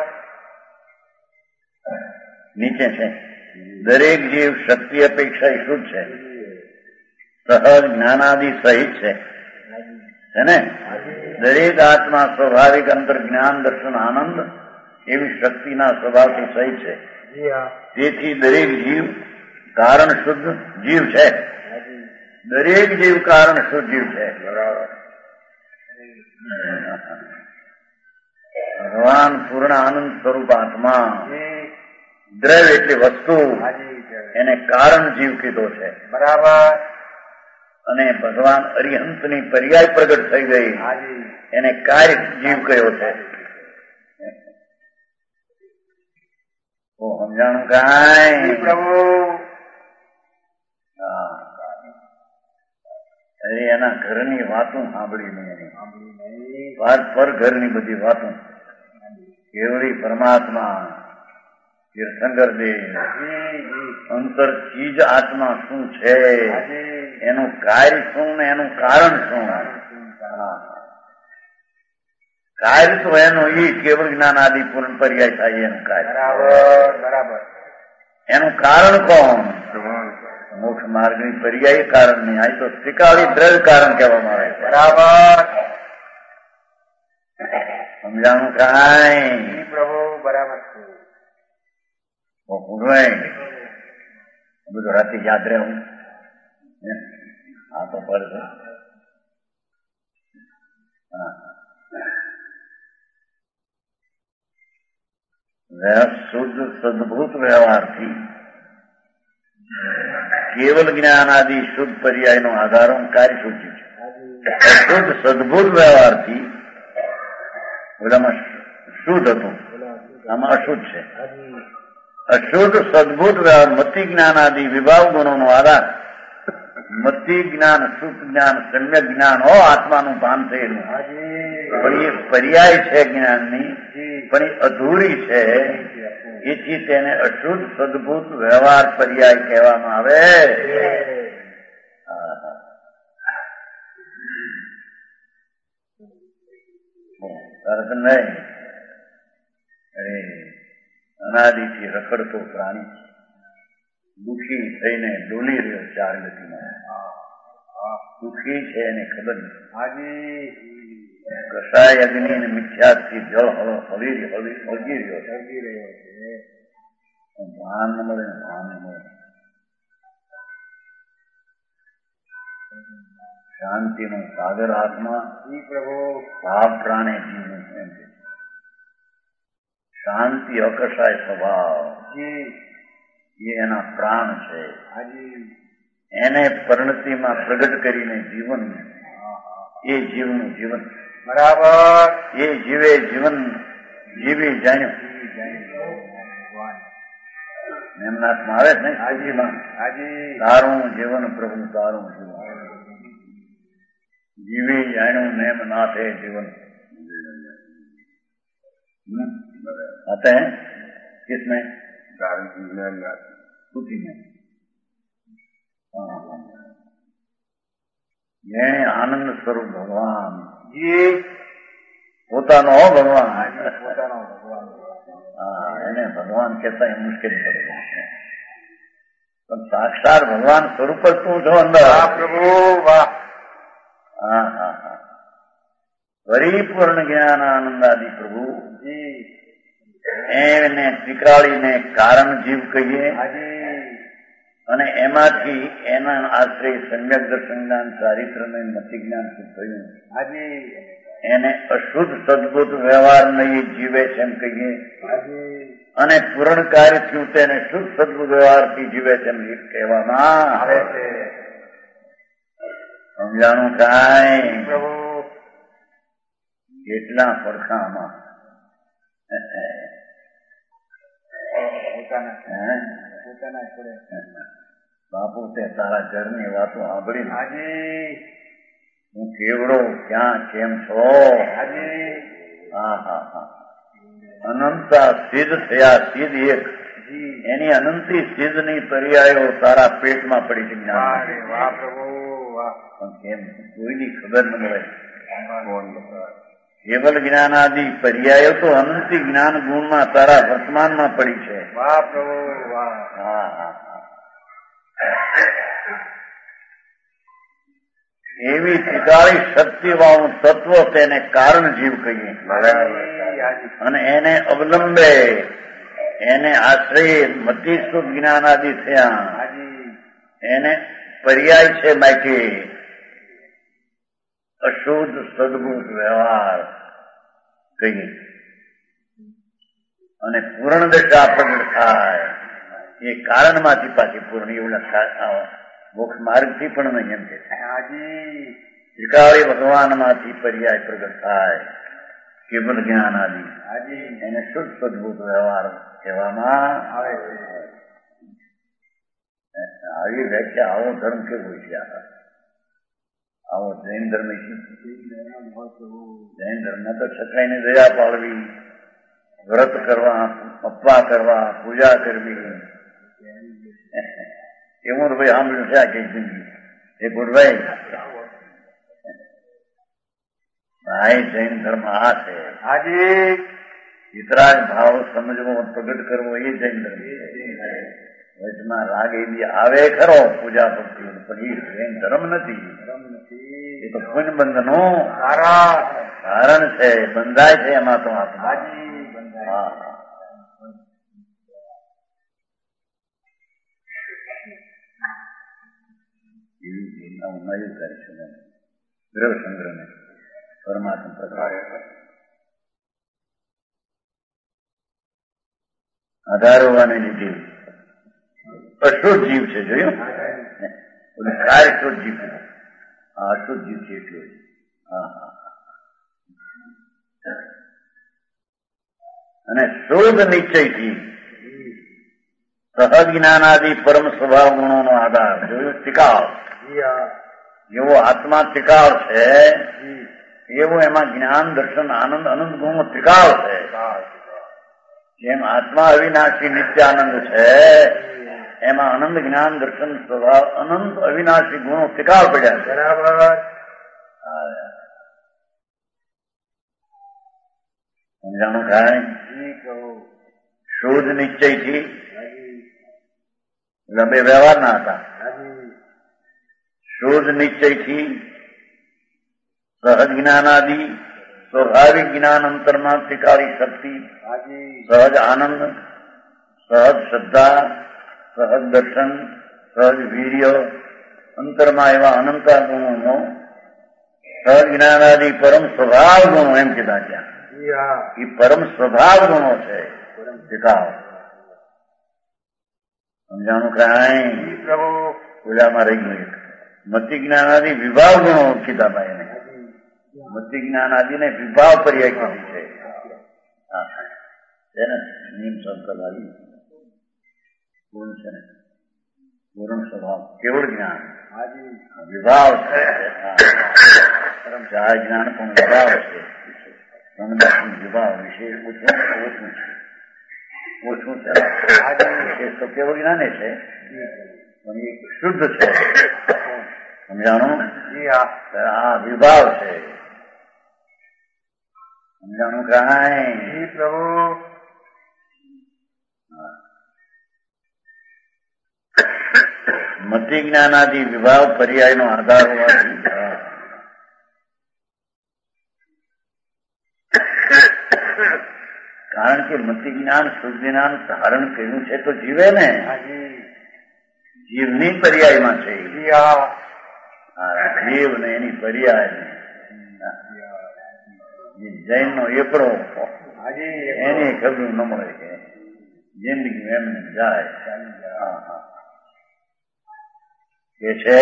નીચે છે દરેક જીવ શક્તિ અપેક્ષા શુદ્ધ છે સહજ જ્ઞાનાદિ સહિત છે ને દરેક આત્મા સ્વાભાવિક અંતર જ્ઞાન દર્શન આનંદ એવી શક્તિના સ્વભાવથી સહિત છે તેથી દરેક જીવ કારણ શુદ્ધ જીવ છે દરેક જીવ કારણ શુદ્ધ જીવ છે ભગવાન પૂર્ણ આનંદ સ્વરૂપ આત્મા દ્રવ્ય એટલે વસ્તુ એને કારણ જીવ કીધો છે બરાબર અને ભગવાન અરિહંતની પર્યાય પ્રગટ થઈ ગઈ એને કાર્ય જીવ કયો છે સમજાણું કાંઈ પ્રભુ અરે એના ઘરની વાતો સાંભળી નહીં વાત પર ઘરની બધી વાતો કેવળી પરમાત્મા તીર્થંકર દેવ અંતર ચીજ આત્મા શું છે એનું કાર્ય શું ને એનું કારણ શું કાર્ય તો એનું ઈ કેવળ જ્ઞાન આદિ પૂર્ણ પર્યાય થાય એનું કાર્ય બરાબર એનું કારણ કોણ મોક્ષ માર્ગની પર્યાય કારણ નહીં આ તો ત્રિકાળી દ્રવ્ય કારણ કહેવામાં આવે બરાબર સમજાણું કાંઈ પ્રભુ બરાબર બધું રાતે યાદ રહેવું આ તો પડશે શુદ્ધ સદભૂત વ્યવહારથી કેવલ જ્ઞાન આદિ શુદ્ધ પર્યાય નો આધાર કાર્ય શુદ્ધ છે શુદ્ધ સદભૂત વ્યવહારથી બધામાં શુદ્ધ હતું આમાં અશુદ્ધ છે અશુદ્ધ સદભૂત વ્યવહાર મતિ જ્ઞાન આદિ વિભાવ ગુણો નો આધાર મતિ જ્ઞાન શુદ્ધ જ્ઞાન સમ્યક જ્ઞાન હો આત્માનું ભાન થયેલું પણ એ પર્યાય છે જ્ઞાનની પણ એ અધૂરી છે એથી તેને અશુદ્ધ સદભૂત વ્યવહાર પર્યાય કહેવામાં આવે અર્થ નહીં અરે અનાદિથી રખડતો પ્રાણી દુઃખી થઈને ડોલી રહ્યો ચાર ગતિમાં દુઃખી છે એને ખબર નથી કસાય અગ્નિ અને મિથ્યાથી જળ હળો હળી હળી હળગી રહ્યો હળગી રહ્યો છે ભાન ન મળે ભાન ન મળે શાંતિનો સાગર આત્મા પ્રભુ ભાવ પ્રાણે જીવનું એમ છે શાંતિ અકસાય સ્વભાવ એ એના પ્રાણ છે એને પરિણતિમાં પ્રગટ કરીને જીવન એ જીવનું જીવન બરાબર એ જીવે જીવન જીવી જાણ્યું એમના હાથમાં આવે ને હાજીમાં તારું જીવન પ્રભુ તારું જીવન જીવે જાણ્યું નેમ નાથે जीवन आते हैं किसमें स्तुति में ये आनंद स्वरूप भगवान જી પોતાનો ભગવાન પોતાનો ભગવાન હા એને ભગવાન કહેતા એ મુશ્કેલ પડે પણ સાક્ષાત ભગવાન સ્વરૂપ જ તું છો અંદર વાહ પ્રભુ વાહ હા હા હા પરિપૂર્ણ જ્ઞાન આનંદાદી પ્રભુ જી એને ત્રિકાળીને કારણ જીવ કહીએ હાજી અને એમાંથી એના આશ્રય સમ્યક દર્શન જ્ઞાન ચારિત્ર ને મતિ જ્ઞાન શું થયું હાજી એને અશુદ્ધ સદબુદ્ધ વ્યવહાર નહીં જીવે છે એમ કહીએ હાજી અને પૂર્ણ કાર્ય થયું તેને શુદ્ધ સદબુદ્ધ વ્યવહારથી જીવે છે એમ કહેવામાં આવે છે સમજાણું કાંઈ પ્રભુ કેટલા પડખામાં પોતાના પોતાના છોડે બાપુ તે તારા ઘરની વાતો સાંભળી હાજી હું કેવડો ક્યાં કેમ છો હાજી હા હા હા અનંતા સિદ્ધ થયા સિદ્ધ એક જી એની અનંતી સિદ્ધની પર્યાયો તારા પેટમાં પડી છે વાહ રે જ્ઞાન વાહ પ્રભુ વાહ પણ કેમ કોઈની ખબર ન મળે કેવલ જ્ઞાનાદિ પર્યાયો તો અનંતી જ્ઞાન ગુણમાં તારા વર્તમાનમાં પડી છે વાહ પ્રભુ વાહ હા હા હા એવી ત્રિકાળી શક્તિ વાળું તત્વ તેને કારણ જીવ કહીએ અને એને અવલંબે એને આશ્રય મતિ સુખ જ્ઞાન આદિ થયા હાજી એને પર્યાય છે માટે અશુદ્ધ સદબુદ્ધ વ્યવહાર કહીએ અને પૂર્ણ દશા પ્રગટ થાય એ કારણમાંથી પાછી પૂર્ણ એવું મોક્ષ માર્ગથી પણ નહીં એમ કે છે હાજી ત્રિકાળી ભગવાનમાંથી પર્યાય પ્રગટ થાય કેવલ જ્ઞાન આદિ હાજી એને શુદ્ધ સદબુદ્ધ વ્યવહાર કહેવામાં આવે છે આવી વ્યાખ્યા આવો ધર્મ કેવો છે આ આવો જૈન ધર્મ જૈન ધર્મ તો છતાંય દયા પાડવી વ્રત કરવા અપવા કરવા પૂજા કરવી એવું તો ભાઈ સાંભળ્યું છે આ કઈ જિંદગી એ ગુડભાઈ ભાઈ જૈન ધર્મ આ છે હાજી વિતરાગ ભાવ સમજવો પ્રગટ કરવો એ જૈન ધર્મ વચમાં રાગ એ બી આવે ખરો પૂજા ભક્તિ પણ એ જૈન ધર્મ નથી એ તો પુણ્ય બંધનું સારા કારણ છે બંધાય છે એમાં તો આત્મા હાજી બંધાય હા નયું કરીશું દ્રવ સંગ્રહ પરમાત્મા પ્રકાશ આધારવાને લીધે અશુદ્ધ જીવ છે જોયું કાર્ય શુદ્ધ જીવ છે આ અશુદ્ધ જીવ છે એટલું હા હા અને શુદ્ધ નિશ્ચયથી સહજ જ્ઞાનાદિ પરમ સ્વભાવ ગુણોનો આધાર જોયું ટીકાવ જેવો આત્મા ટીકાવ છે એવું એમાં જ્ઞાન દર્શન આનંદ અનંત ગુણો ટીકાવ છે જેમ આત્મા અવિનાશી નિત્ય આનંદ છે એમાં આનંદ જ્ઞાન દર્શન સ્વભાવ અનંત અવિનાશી ગુણો ટીકાવ પડ્યા છે બરાબર સમજાણું થાય શુદ્ધ નિશ્ચયથી લંબે વ્યવહાર ના હતા શુદ્ધ નિશ્ચયથી સહજ જ્ઞાનાદિ સ્વાભાવિક જ્ઞાન અંતરમાં ટીકાળી શક્તિ સહજ આનંદ સહજ શ્રદ્ધા સહજ દર્શન સહજ વીર્ય અંતરમાં એવા અનંતા ગુણોનો સહજ જ્ઞાનાદિ પરમ સ્વભાવ ગુણો એમ કીધા ત્યાં એ પરમ સ્વભાવ ગુણો છે ટીકાવ સમજાણું કાંઈ પ્રભુ પૂજામાં રહી ગયું એક મતિ જ્ઞાનાદિ વિભાવ ગુણો કીધા ભાઈ એને મતિ જ્ઞાનાદિને વિભાવ પર્યાય કીધી છે એને નિયમ સંકલ આવી પૂર્ણ છે ને પૂર્ણ સ્વભાવ કેવળ જ્ઞાન વિભાવ છે ચાર જ્ઞાન પણ વિભાવ છે. વિભાવ વિશેષ ઓછું ઓછું છે ઓછું છે વિશેષ તો કેવું જ્ઞાન છે પણ એ શુદ્ધ છે. સમજાણું? આ વિભાવ છે. સમજાણું કાંઈ પ્રભુ? મતિ જ્ઞાનાદિ વિભાવ પર્યાય નો આધાર હોવાથી કારણ કે મતિ જ્ઞાન શુદ્ધ જ્ઞાન ધારણ કર્યું છે તો જીવે ને. જીવની પર્યાયમાં છે. જીવ ને એની પર્યાય જૈન નો એકડો એની ખબર ન મળે કે જિંદગી એમને જાય. કે છે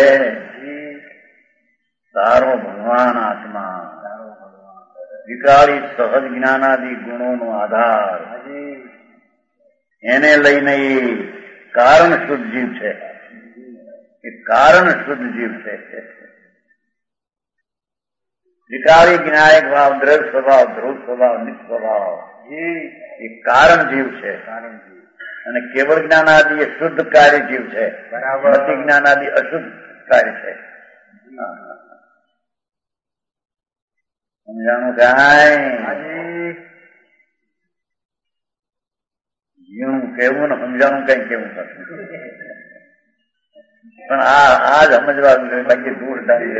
તારો ભગવાન આત્મા વિકાળી સહજ જ્ઞાનાદિ ગુણો નો આધાર એને લઈને એ કારણ શુદ્ધ જીવ છે. એ કારણ શુદ્ધ જીવ છે. વિકાળી જ્ઞાયક ભાવ દ્રઢ સ્વભાવ ધ્રુવ સ્વભાવ નિસ્વભાવ એ કારણ જીવ છે. અને કેવળ જ્ઞાનાદિ એ શુદ્ધ કાર્ય જીવ છે. મતિ જ્ઞાનાદિ અશુદ્ધ કાર્ય છે. સમજાણું કાંઈ? જીવનું કેવું ને સમજાણું કઈ કેવું થતું પણ આ આ જ સમજવા બાકી દૂર ડાળી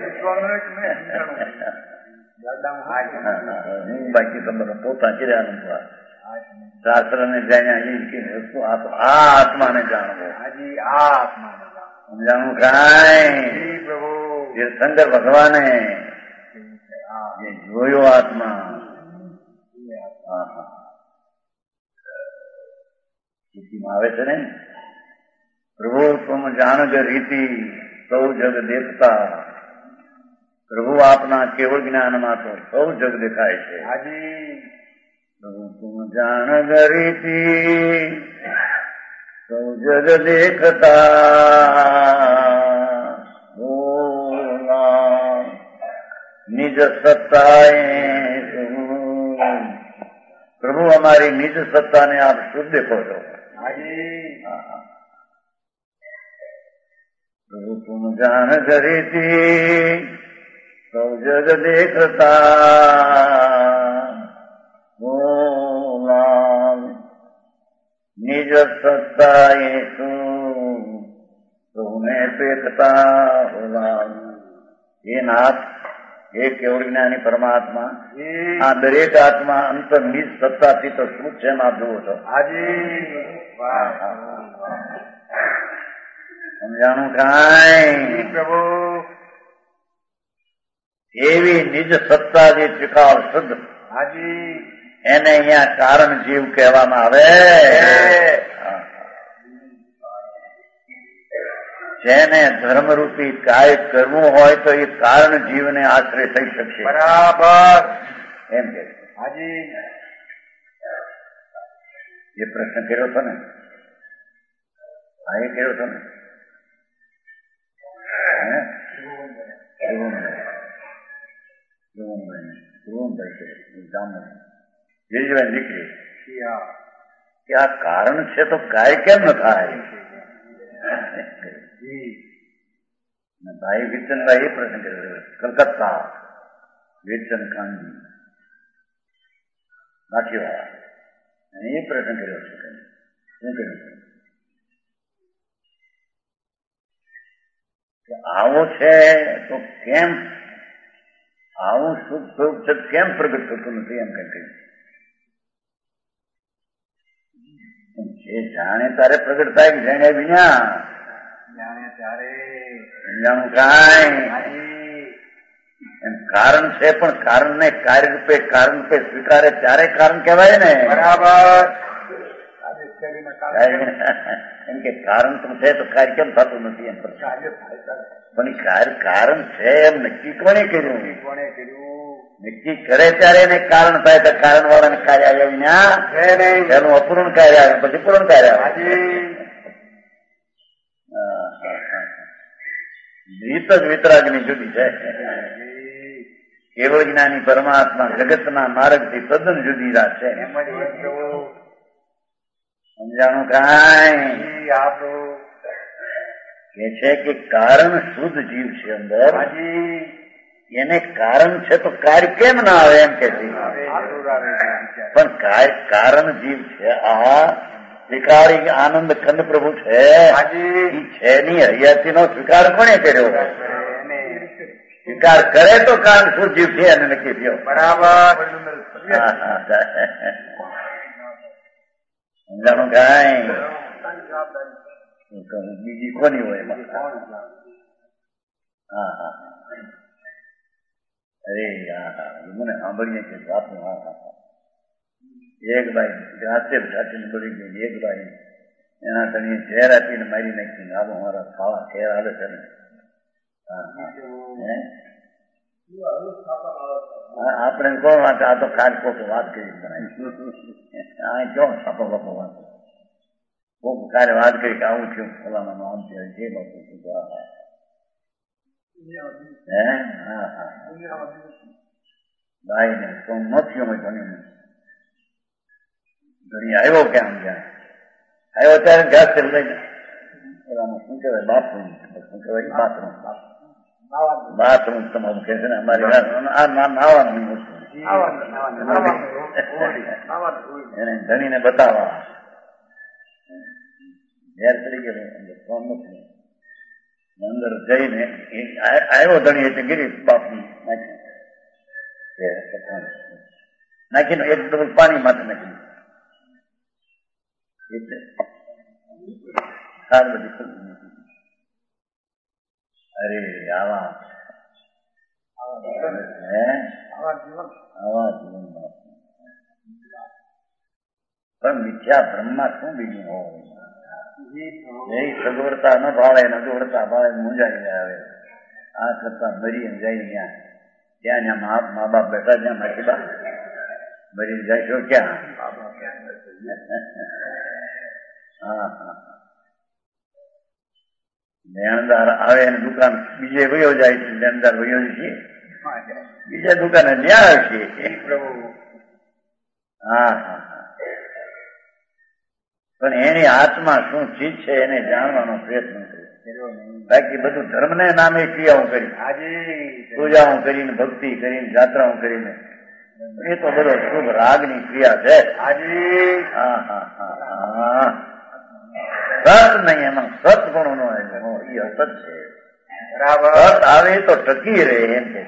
હું બાકી તમારે પોતા કર્યાનું શાસ્ત્ર ને જાણ્યા આ આત્માને જાણવો. આ આત્માને સમજાણું કાંઈ? તીર્થંકર ભગવાને જે જોયો આત્મા આવે છે ને પ્રભુ તુમ જાણગ રીતિ સૌ જગ દેખતા. પ્રભુ આપના કેવળ જ્ઞાનમાં તો સૌ જગ દેખાય છે. પ્રભુ તુમ જાણગ રીતિ સૌ જગ દેખતા નિજ સત્તાએ. પ્રભુ અમારી નિજ સત્તાને આપ શુદ્ધ દેખો છો. પ્રભુ તુમ જાણ કરીતી સૌ જગ દેખતા નિજ સત્તાએ તું પ્રભુને પેખતા હોલા. એ નાથ એ કેવળ જ્ઞાની પરમાત્મા આ દરેક આત્મા અંતર નિજ સત્તાથી તો શું છે એમ આપ જુઓ છો. સમજાણું કાંઈ? પ્રભુ એવી નિજ સત્તા જે ત્રિકાળ શુદ્ધ એને અહીંયા કારણ જીવ કહેવામાં આવે. જેને ધર્મરૂપી કાર્ય કરવું હોય તો એ કારણ જીવને આશ્રય થઈ શકશે. બરાબર એમ કે હાજી એ પ્રશ્ન કર્યો હતો ને? હા, એ કર્યો હતો ને? દીકરી કે આ કારણ છે તો કાર્ય કેમ ન થાય? ભાઈ વિચનભાઈ એ પ્રશ્ન કર્યો કલકત્તા વિચન ખાનજી નાખીવાળા એ પ્રશ્ન કર્યો છે. શું કર્યું કે આવો છે તો કેમ આવું સુખ સ્વરૂપ છે કેમ પ્રગટ થતું નથી? એમ કઈ કહ્યું જે જાણે તારે પ્રગટ થાય કે જાણે વિના જાણે ત્યારે જાણું કાંઈ? એમ કારણ છે પણ કારણ ને કાર્ય રૂપે કારણ રૂપે સ્વીકારે ત્યારે કારણ કહેવાય ને. બરાબર એમ કે કારણ તો છે તો કાર્ય કેમ થતું નથી? એમ પણ કાર્ય કારણ છે એમ નક્કી કોને કર્યું? નક્કી કરે ત્યારે એને કારણ થાય તો કારણ વાળાને કાર્ય આવ્યા વિના એનું અપૂર્ણ કાર્ય આવે પછી પૂર્ણ કાર્ય આવે. રીત જ વિતરાગની જુદી છે. કેવળ જ્ઞાની પરમાત્મા જગતના માર્ગથી તદ્દન જુદી રાત છે. એમ જ હોય પ્રભુ. સમજાણું કાંઈ? જી હા પ્રભુ. કે છે કે કારણ શુદ્ધ જીવ છે અંદર, હાજી. એને કારણ છે તો કાર્ય કેમ ના આવે એમ કે છે. આવે જરૂર આવે છે વિચાર. પણ કાર્ય કારણ જીવ છે. આ વિકારી આનંદ ખંડ પ્રભુ છે, હાજી. ઈ છે ની હરિયાતી નો સ્વીકાર કોને કર્યો? એને સ્વીકાર કરે તો કારણ શુદ્ધ જીવ છે એને નક્કી થયો. બરાબર. હા, હા, સમજાણું કાંઈ? બીજી કોની હોય એમાં? હા હા અરે હા હા મને સાંભળીએ કે બાપુ. હા હા એક ભાઈ જાતે જાતીને બોલી ગઈ. એક ભાઈ એના તને ઝેર આપીને મારી નાખીને આવો મારા ખાવા ઘેર આવે છે ને. હા હા આપણે કોણ વાત? આ તો ખાસ કોક વાત કરી આ ક્યો છાપો બાપો વાત કોક કાલે વાત કરી કે આવું થયું ફલાણાનું આમ છે જે બાપુ કીધું. હા હે હા હા ભાઈ ને તો નથી અમે ધણી ધણી આવ્યો કેમ ક્યાં આવ્યો ત્યારે ઘાસ લઈને એવામાં શું કહેવાય બાથરૂમ શું કહેવાય બાથરૂમ બાથરૂમ તમારું કહે છે ને અમારી આ નાવાનું એને ધણીને બતાવવા ઘેર ચડી ગયેલો અંદર જઈને આવ્યો ધણી એટલે ગીરી બાપુ નાખી નાખીને એક ડબલ પાણી માટે નાખી એટલે સાર બધી અરે આવા હે આવા જીવનમાં પણ મિથ્યા બ્રહ્મા શું બીજું હોય? એ સગવડતા ન ભાવે ને અગવડતા ભાવે મૂંઝાઈ આવે. આ કરતા મરી જાય ત્યાં ત્યાં ત્યાં મા બાપ બેઠા ત્યાં મારી બા મરી જાય ક્યાં? હા હા લેણદાર આવે ને દુકાન બીજે વયો જાય છે. લેણદાર વયો છે બીજા દુકાને ત્યાં આવશે પ્રભુ. હા હા પણ એની આત્મા શું ચીજ છે એને જાણવાનો પ્રયત્ન કર્યો. બાકી બધું ધર્મને નામે ક્રિયાઓ કરી, પૂજાઓ કરીને, ભક્તિ કરીને, જાત્રાઓ કરીને, એ તો બધો શુભ રાગની ક્રિયા છે. હા હા હા સત નહીં એમાં સત ગુણો નો એ અસત છે. સત આવે તો ટકી રહે એમ કે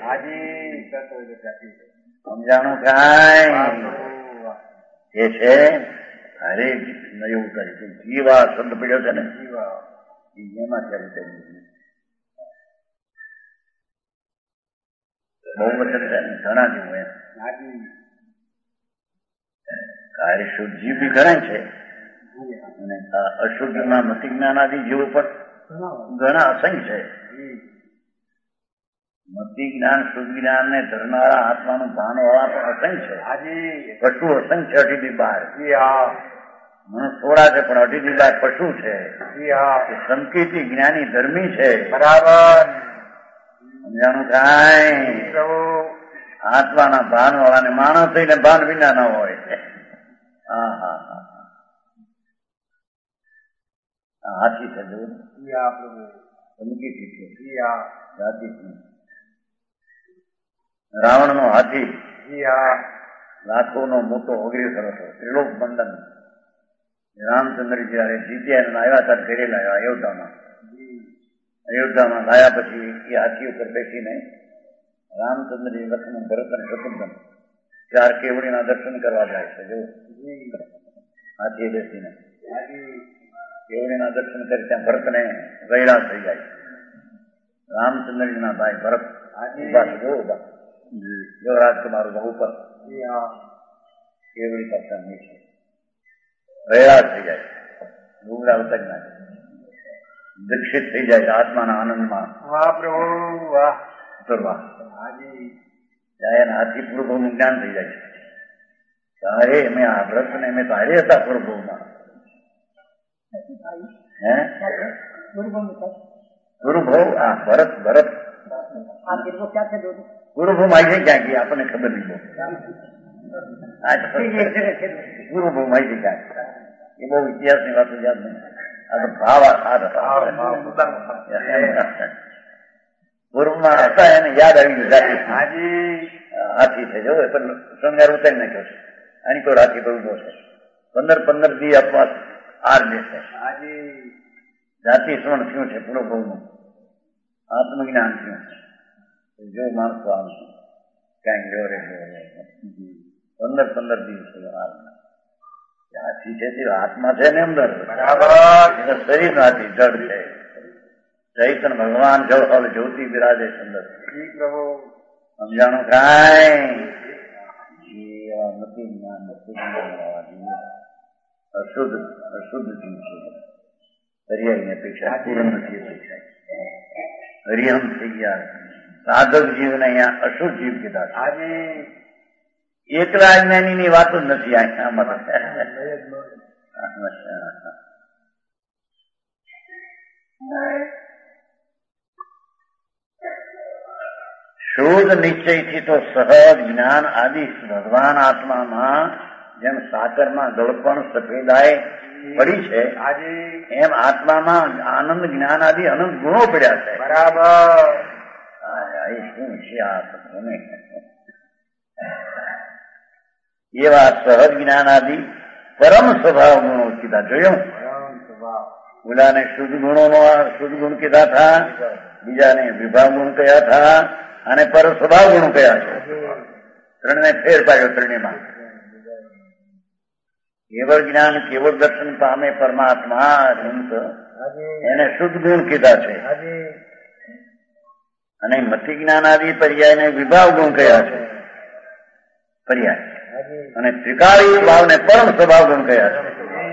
સમજાણું કાંઈ? એ છે અરે એવું કરી જીવા શબ્દ પડ્યો છે ને એમાં ચાલુ કરી બહુ વચન છે ને ઘણા જેવું એમ કાર્ય શુદ્ધ જીવ બી ઘણા છે અને અશુદ્ધમાં મતિ જ્ઞાનાદિ જેવું પણ ઘણા અસંખ્ય છે. મતિ જ્ઞાન શુદ્ધ જ્ઞાન ને ધરનારા આત્માનું ભાન વાળા પણ અસંખ્ય છે. પશુ અસંખ્ય અઢી બાર મનુષ્ય થોડા છે પણ અઢી બાર પશુ છે. સંકેતી જ્ઞાની ધર્મી છે. બરાબર સમજાણું કાંઈ? આત્માના ભાન વાળાને માણસ થઈને ભાન વિના ના હોય. હા હા હા હાથી છે રાવણ નો હાથી લાખો નો મોટો ઓગરી કરો હતો. ત્રિલોક બંધન રામચંદ્ર જયારે જીત્યા આવ્યા ત્યારે ઘરેલા આવ્યા અયોધ્યામાં. અયોધ્યામાં લાયા પછી એ હાથી ઉપર બેસીને રામચંદ્ર લક્ષ્મણ ભરત અને શત્રુઘ્ન ચાર કેવડીના દર્શન કરવા જાય છે. જો હાથીએ બેસીને કેવડીના દર્શન કરી ત્યાં ભરતને વૈરાગ થઈ જાય. રામચંદ્રજીના ભાઈ ભરત ઉભા છે. જો ઉભા જો રાજકુમાર બહુ પર કેવડી કરતા નીચે વૈરાગ થઈ જાય. ડુંગરા ઉતરી નાખે દીક્ષિત થઈ જાય આત્માના આનંદમાં. વાહ પ્રભુ વાહ ઉતરવા જાય અને હાથી પૂર્વભવનું જ્ઞાન થઈ જાય છે. તારે મેં આ વ્રત ને મેં તારે હતા પૂર્વભવમાં. હે ગુરુભવ આ ભરત ભરત પૂર્વભૂમ આવી છે ક્યાં ગઈ આપણને ખબર નહીં બહુ પૂર્વભૂમ આવી છે ક્યાં એ બહુ ઇતિહાસની વાતો યાદ નહીં. આ તો ભાવ પૂર્વમાં હતા એને યાદ આવી ગયું જાતિ હાથી છે જો પણ શણગાર ઉતારી નાખ્યો છે આની કોઈ હાથી બહુ છે પંદર પંદર દી અપવાસ આર દેશે જાતિ શ્રવણ થયું છે પૂર્વભૂમનું આત્મજ્ઞાન થયું છે જો માણસો આમ ક્યાંક જોરે પંદર પંદર દિવસ હાથી છે તે આત્મા છે ને અંદર શરીર નો હાથી જળ છે ચૈતન ભગવાન જળ હલ જ્યોતિ બિરાજે સુંદર સમજાણું કાંઈ નથી જ્ઞાન નથી અશુદ્ધ અશુદ્ધ જીવ છે હરિયાની અપેક્ષા પૂર્ણ નથી અપેક્ષા હરિહમ થઈ ગયા સાધક જીવને અહીંયા અશુદ્ધ જીવ કીધા છે. એકલા જ્ઞાની ની વાત જ નથી આમાં. શુદ્ધ નિશ્ચયથી તો સહજ જ્ઞાન આદિ ભગવાન આત્મામાં જેમ સાકરમાં ગળપણ સફેદાઈ પડી છે એમ આત્મામાં આનંદ જ્ઞાન આદિ અનંત ગુણો પડ્યા છે. બરાબર. શું છે આ એવા સહજ જ્ઞાન આદિ પરમ સ્વભાવ ગુણો કીધા. જોયું ઓલાને શુદ્ધ ગુણો નો શુદ્ધ ગુણ કીધા થા, બીજાને વિભાગ ગુણ કયા થા અને પર સ્વભાવ ગુણ કયા છે. ત્રણને ફેર પાડ્યો ત્રણેમાં. કેવળ જ્ઞાન કેવળ દર્શન પામે પરમાત્મા એને શુદ્ધ ગુણ કીધા છે અને મતિ જ્ઞાન આદિ પર્યાયને વિભાવ ગુણ કયા છે પર્યાય અને ત્રિકાળી ભાવને પરમ સ્વભાવ ગુણ કયા છે.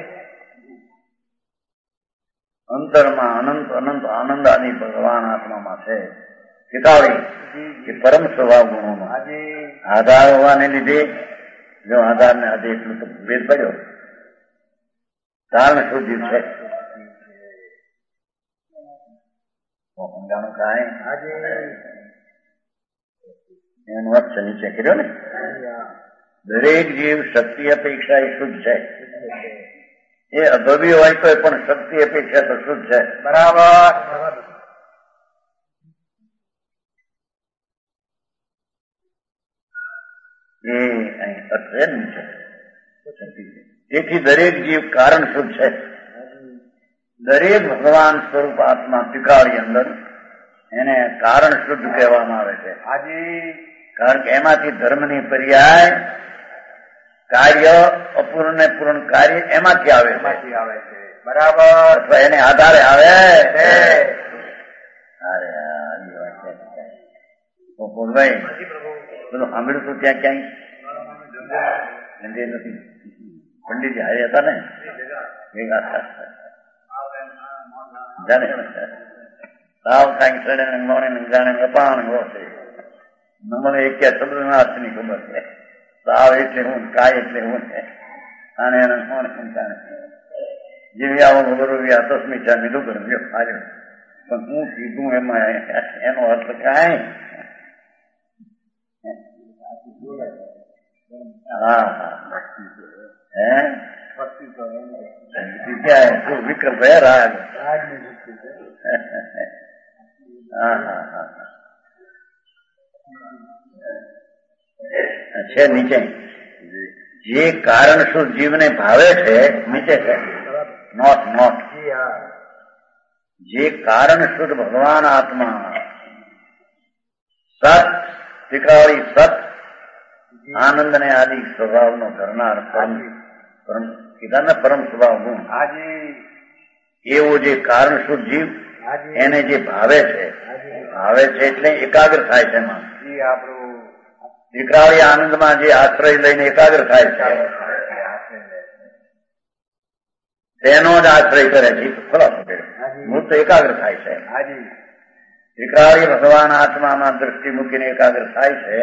અંતરમાં અનંત અનંત આનંદ આદિ ભગવાન આત્મામાં છે. ત્રિકાળી એ પરમ સ્વભાવ ગુણોમાં આધાર હોવાને લીધે જો આધાર ને આધે એટલું તો ભેદ પડ્યો કારણ શુદ્ધિ છે. સમજાણું કાંઈ એનો અર્થ નીચે કર્યો ને. દરેક જીવ શક્તિ અપેક્ષા એ શુદ્ધ છે. એ અભવ્ય હોય તો પણ શક્તિ અપેક્ષા તો શુદ્ધ છે. બરાબર. એ અહીં અર્થ છે નીચે. તેથી દરેક જીવ કારણ શુદ્ધ છે. દરેક ભગવાન સ્વરૂપ આત્મા ત્રિકાળી અંદર એને કારણ શુદ્ધ કહેવામાં આવે છે. કારણ કે એમાંથી ધર્મની પર્યાય કાર્ય અપૂર્ણ ને પૂર્ણ કાર્ય એમાંથી આવે છે. બરાબર. અથવા એને આધારે આવે છે. અરે ભાઈ બધું સાંભળ્યું તું ત્યાં ક્યાંય નથી. પંડિતજી હારે હતા ને ભેગા જાણે સાવ કાંઈક ચડે ને મોને જાણે અપાણ છે. મને એક ક્યાં શબ્દ નાથની ખબર છે. સાવ એટલે હું કાય એટલે હું છે અને એને મોને જાણે જેવી આવો બરોબર તસ્મી ચા મીધું કર્યું હાર્યો પણ હું કીધું એમાં એનો અર્થ કાંઈ હા હે વિકલ્પ હે રાગ. હા હા હા છે નીચે જે કારણ શુદ્ધ જીવને ભાવે છે નીચે છે નોટ નોટ જે કારણ શુદ્ધ ભગવાન આત્મા સત ત્રિકાળી સત આનંદ ને આદિ સ્વભાવ નો કરનાર પરમ પરમ કીધા ને પરમ સ્વભાવ ગુણ એવો જે કારણ શુદ્ધ જીવ એને જે ભાવે છે ભાવે છે એટલે એકાગ્ર થાય છે. એમાં ત્રિકાળી આનંદમાં જે આશ્રય લઈને એકાગ્ર થાય છે તેનો જ આશ્રય કરે છે. ખલાસ મૂળ તો એકાગ્ર થાય છે. ત્રિકાળી ભગવાન આત્મામાં દ્રષ્ટિ મૂકીને એકાગ્ર થાય છે.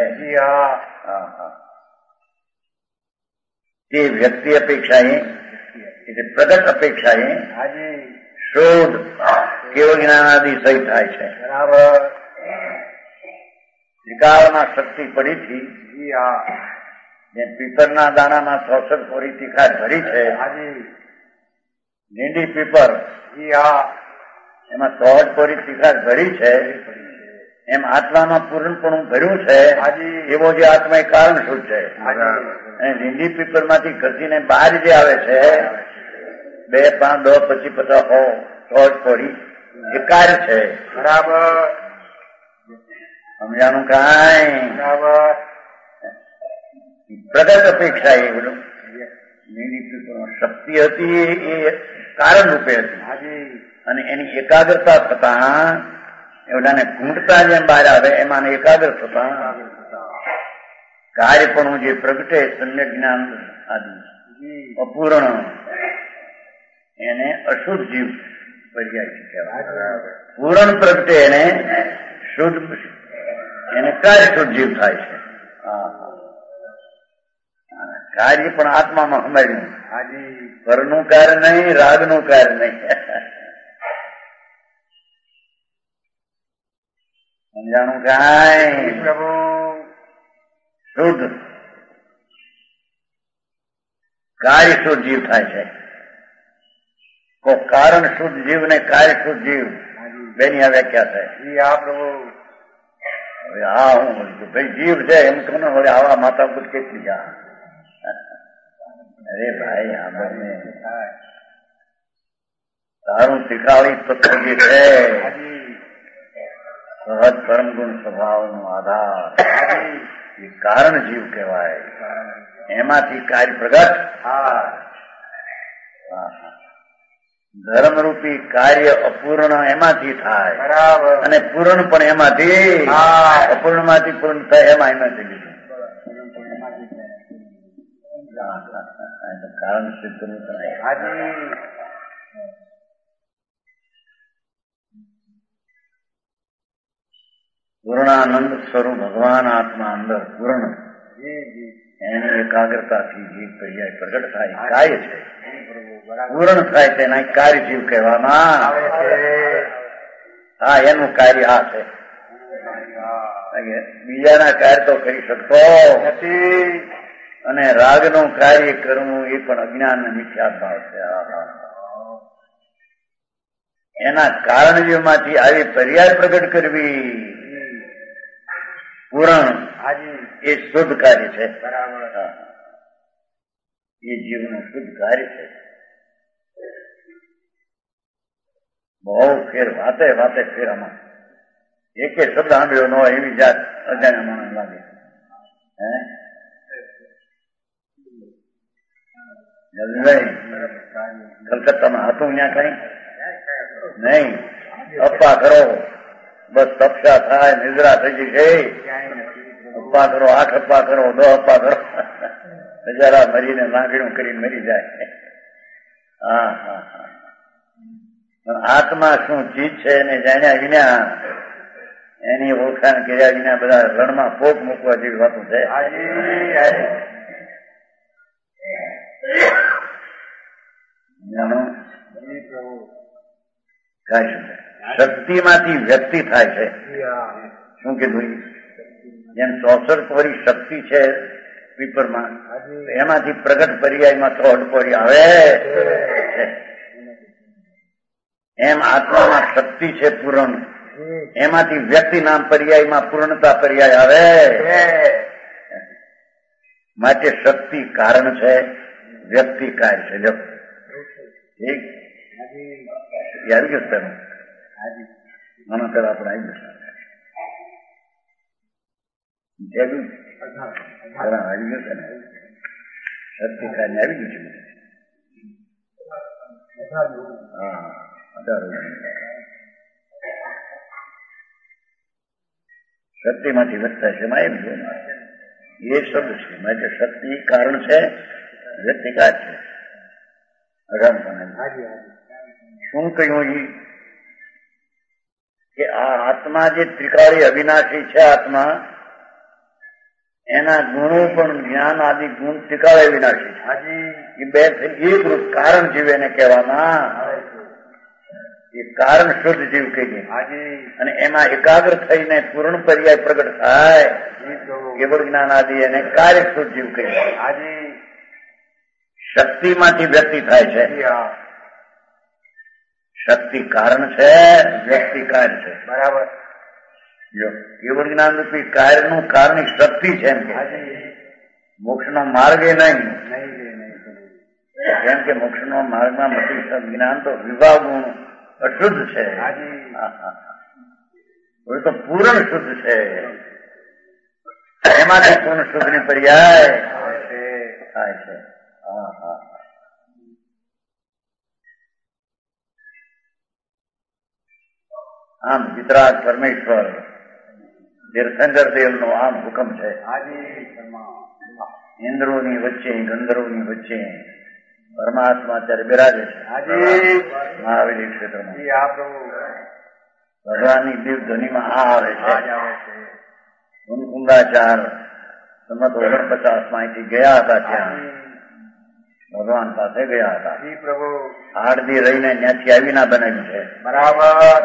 તે વ્યક્તિ અપેક્ષાએ એટલે પ્રગટ અપેક્ષાએ શોધ કેવળ જ્ઞાનાદિ સહિત થાય છે. બરાબર. ત્રિકાળમાં શક્તિ પડી હતી. જી હા. જે પીપરના દાણામાં ચોસઠ કોરી તીખાર ભરી છે. હાજી. લીંડી પીપર. જી હા. એમાં ચોસઠ કોરી તીખાર ભરી છે. એમ આત્મામાં પૂર્ણપણું ભર્યું છે. હાજી. એવો જે આત્મા એ કારણ શું છે. અને લીંડી પીપર માંથી ઘસીને બહાર જે આવે છે બે પાંચ દસ પચીસ પચાસ હો ચોસઠ કોરી એ કાર્ય છે. બરાબર. સમજાનું કાંઈ. બરાબર. પ્રગટ અપેક્ષા એ બધું લીંડી પીપરમાં શક્તિ હતી એ કારણ રૂપે હતી. હાજી. અને એની એકાગ્રતા થતા એવડાને ઘૂંટતા જેમ બહાર આવે એમાં એકાગ્ર થતા કાર્યપણું જે પ્રગટે સમ્યક જ્ઞાન આદિ અપૂર્ણ એને અશુદ્ધ જીવ પર્યાય કહેવાય. પૂર્ણ પ્રગટે એને શુદ્ધ એને કાર્ય શુદ્ધ જીવ થાય છે. કાર્ય પણ આત્મામાં સંભાળ્યું. હાજી. પરનું કાર્ય નહીં, રાગનું કાર્ય નહીં. સમજાણું કાંઈ. પ્રભુ. શુદ્ધ કાર્ય શુદ્ધ જીવ થાય છે. કો કારણ શુદ્ધ જીવ ને કાર્ય શુદ્ધ જીવ બેની આ વ્યાખ્યા છે. જી હા પ્રભુ. હવે આ હું ભાઈ જીવ છે એમ કહું ને હવે આવા માતા કુછ કેટલી જા. અરે ભાઈ આ બંને તારું તીખાળી તત્વ જે છે સહજ પરમ ગુણ સ્વભાવનો આધાર એ કારણ જીવ કહેવાય. એમાંથી કાર્ય પ્રગટ. ધર્મરૂપી કાર્ય અપૂર્ણ એમાંથી થાય. બરાબર. અને પૂર્ણ પણ એમાંથી. અપૂર્ણ માંથી પૂર્ણ થાય એમાં એમાંથી લીધું કારણ સિદ્ધ નું થાય. હાજી. પૂર્ણાનંદ સ્વરૂપ ભગવાન આત્મા અંદર પૂર્ણ એની એકાગ્રતાથી જીવ પર્યાય પ્રગટ થાય કાર્ય છે. પૂર્ણ થાય તેના કાર્ય જીવ કહેવામાં આવે છે. હા એનું કાર્ય આ છે. બીજાના કાર્ય તો કરી શકતો નથી અને રાગનું કાર્ય કરવું એ પણ અજ્ઞાન મિથ્યા ભાવ છે. એના કારણ જીવમાંથી આવી પર્યાય પ્રગટ કરવી પૂરણ એ શુદ્ધ કાર્ય છે. એ જીવનું શુદ્ધ કાર્ય છે. બહુ ફેર વાતે વાતે ફેર આમાં એક શબ્દ સાંભળ્યો ન હોય એવી જાત અજાણ્યા માણસ લાગે. હે કલકત્તામાં હતું ત્યાં કઈ નહીં. અપ્પા કરો બસ તપસા થાય નિદ્રા થઈ જશે. અપ્પા કરો આઠ અપ્પા કરો દો અપ્પા કરો બજારા મરીને લાંગણું કરીને મરી જાય. હા હા હા. આત્મા શું ચીજ છે એને જાણ્યા વિના એની ઓળખાણ કર્યા વિના બધા રણમાં પોક મૂકવા જેવી વાતો છે. શક્તિમાંથી વ્યક્તિ થાય છે. શું કીધું? જેમ ચોસઠ કોરી શક્તિ છે પીપરમાં એમાંથી પ્રગટ પર્યાયમાં ત્રણ કોરી આવે એમ આત્મામાં શક્તિ છે પૂર્ણ એમાંથી વ્યક્તિ નામ પર્યાયમાં પૂર્ણતા પર્યાય આવે. માટે શક્તિ કારણ છે વ્યક્તિ કાર્ય છે. જો ઠીક આવી ગયું તેનું મને કર આપણે આવી જશે આવી ગયું છે ને શક્તિ કાર્ય આવી ગયું છે. હા શક્તિમાંથી વધતા છે એમાં એમ એ શબ્દ છે. માટે શક્તિ કારણ છે વ્યક્તિકાર છે. શું કહ્યું કે આ આત્મા જે ત્રિકાળી અવિનાશી છે આત્મા એના ગુણો પણ જ્ઞાન આદિ ગુણ ત્રિકાળ અવિનાશી છે. એ બે એક રૂપ કારણ જીવ એને કહેવામાં એ કારણ શુદ્ધ જીવ કહીએ. હાજી. અને એમાં એકાગ્ર થઈને પૂર્ણ પર્યાય પ્રગટ થાય જી પ્રભુ. કેવળ જ્ઞાન આદિ એને કાર્ય શુદ્ધ જીવ કહીએ. હાજી. શક્તિમાંથી વ્યક્તિ થાય છે. જી હા. શક્તિ કારણ છે, વ્યક્તિ કાર્ય છે. બરાબર. જો કેવળ જ્ઞાન રૂપી કાર્યનું કારણ શક્તિ છે એમ કે હાજી. મોક્ષનો માર્ગ એ નહીં. નહીં રે નહીં પ્રભુ. કેમ કે મોક્ષનો માર્ગમાં મતી જ્ઞાન તો વિવાહ ગુણ અશુદ્ધ છે. હાજી. હવે તો પૂર્ણ શુદ્ધ છે. એમાંથી પૂર્ણ શુદ્ધ ની પર્યાય થાય છે. હા હા. આમ વિતરાગ પરમેશ્વર તીર્થંકર દેવ નો આમ હુકમ છે. હાજી. ઇન્દ્રોની વચ્ચે ગંધર્વની વચ્ચે પરમાત્મા અત્યારે બિરાજે છે. હાજી. મહાવેલી ક્ષેત્રમાં જી હા પ્રભુ. ભગવાનની દિવ ધ્વનિમાં આ આવે છે. આજ આવે છે. કુંડાચાર સંમત ઓગણપચાસ માં અહીંથી ગયા હતા. ત્યાં ભગવાન પાસે ગયા હતા. જી પ્રભુ. આઠ દી રહીને ત્યાંથી આવીને બનાવ્યું છે. બરાબર.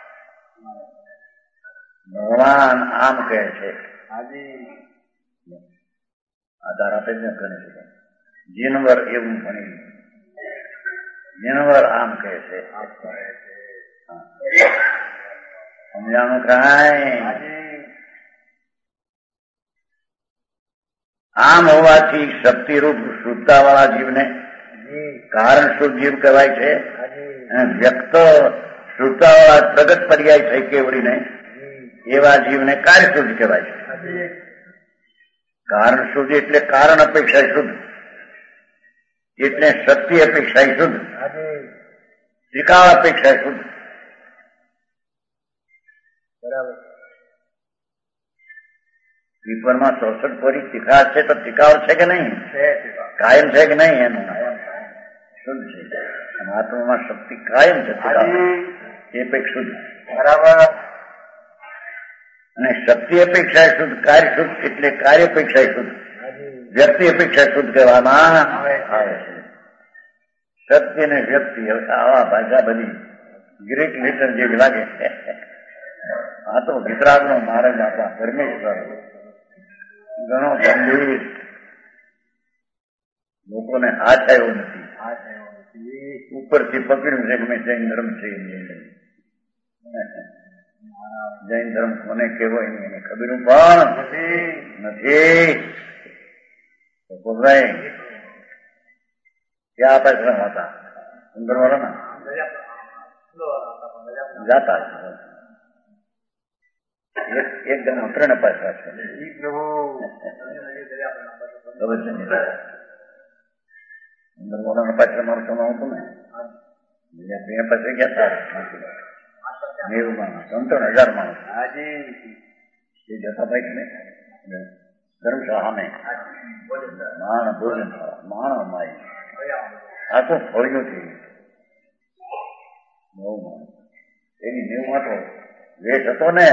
ભગવાન આમ કહે છે. હાજી. આધાર આપે જ ન ગણી શકે. જીનવર એવું ભણી જીનવર આમ કહે છે. સમજાણું કાંઈ? હાજી. આમ હોવાથી શક્તિરૂપ શુદ્ધતા વાળા જીવને જી. કારણ શુદ્ધ જીવ કહેવાય છે. હાજી. અને વ્યક્ત શુદ્ધતા વાળા પ્રગટ પર્યાય થઈ કેવડીને જી. એવા જીવને કાર્ય શુદ્ધ કહેવાય છે. હાજી. કારણ શુદ્ધ એટલે કારણ અપેક્ષા શુદ્ધ, એટલે શક્તિ અપેક્ષા શુદ્ધ, હાજી. ત્રિકાળ અપેક્ષા શુદ્ધ. બરાબર. પીપરમાં ચોસઠ કોરી તીખાર છે તો ટીકાવ છે કે નહીં? છે. કાયમ છે કે નહીં? એનું શુદ્ધ છે. આત્મામાં શક્તિ કાયમ છે. હાજી. એ અપેક્ષા શુદ્ધ. બરાબર. અને શક્તિ અપેક્ષા શુદ્ધ, કાર્ય શુદ્ધ એટલે કાર્ય અપેક્ષા શુદ્ધ, હાજી. વ્યક્તિ અપેક્ષા શુદ્ધ કહેવામાં આવે આવે છે. શક્તિ અને વ્યક્તિ આવા ભાષા બધી ગ્રીક લેટર જેવી લાગે. આ તો વિતરાગનો માર્ગ આપણા પરમેશ્વર ઘણો ગંભીર, લોકોને હાથ આવ્યો નથી. ઉપરથી પકડ્યું છે કે મેં જૈન ધર્મ છે. જૈન ધર્મ કોને કેવો એને ખબર પણ નથી. ભાઈ ક્યાં પાછળ હતા સુંદર વાળા જાતા એકદમ ત્રણ પાછળ છે. સુંદર વાળાના પાછળ મારું સમય હતું ને બે પાસે ગયા હતા નેવું માણસ ત્રણ ત્રણ હજાર માણસ એ જતા ભાઈ ને ધર્મશાળા સામે માણ ભોજન માણ માય આખું ફળિયું થઈ બહુ માણ એની નેવું માટો વેટ હતો ને.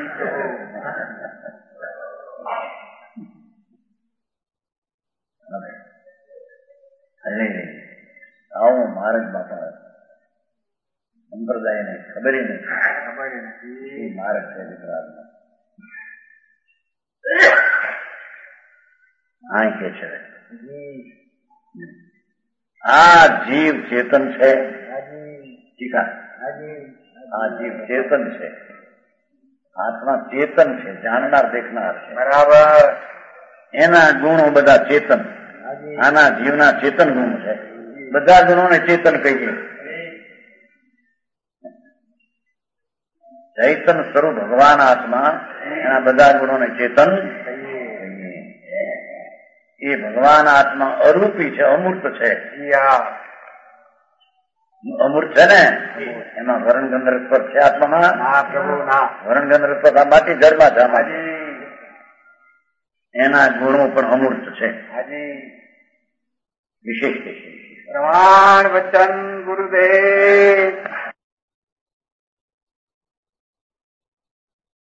આવું માર્ગ બાપા સંપ્રદાય ને ખબર નથી. માર્ગ છે વિતરાગનો. આ કે છે આ જીવ ચેતન છે. ઠીકા આ જીવ ચેતન છે. આત્મા ચેતન છે, જાણનાર દેખનાર છે. બરાબર. એના ગુણો બધા ચેતન. આના જીવના ચેતન ગુણો છે. બધા ગુણોને ચેતન કહીએ. ચૈતન સ્વરૂપ ભગવાન આત્મા એના બધા ગુણોને ચેતન કહીએ. એ ભગવાન આત્મા અરૂપી છે, અમૂર્ત છે. અમૂર્ત છે ને એમાં વરણ ગંધર્વ સ્પર્શ છે આત્મામાં. વરણ ગંધર્વ સ્પર્શ આ બાકી જળમાં છે. એના ગુણો પણ અમૂર્ત છે. વિશેષ પ્રમાણ વચન ગુરુદેવ.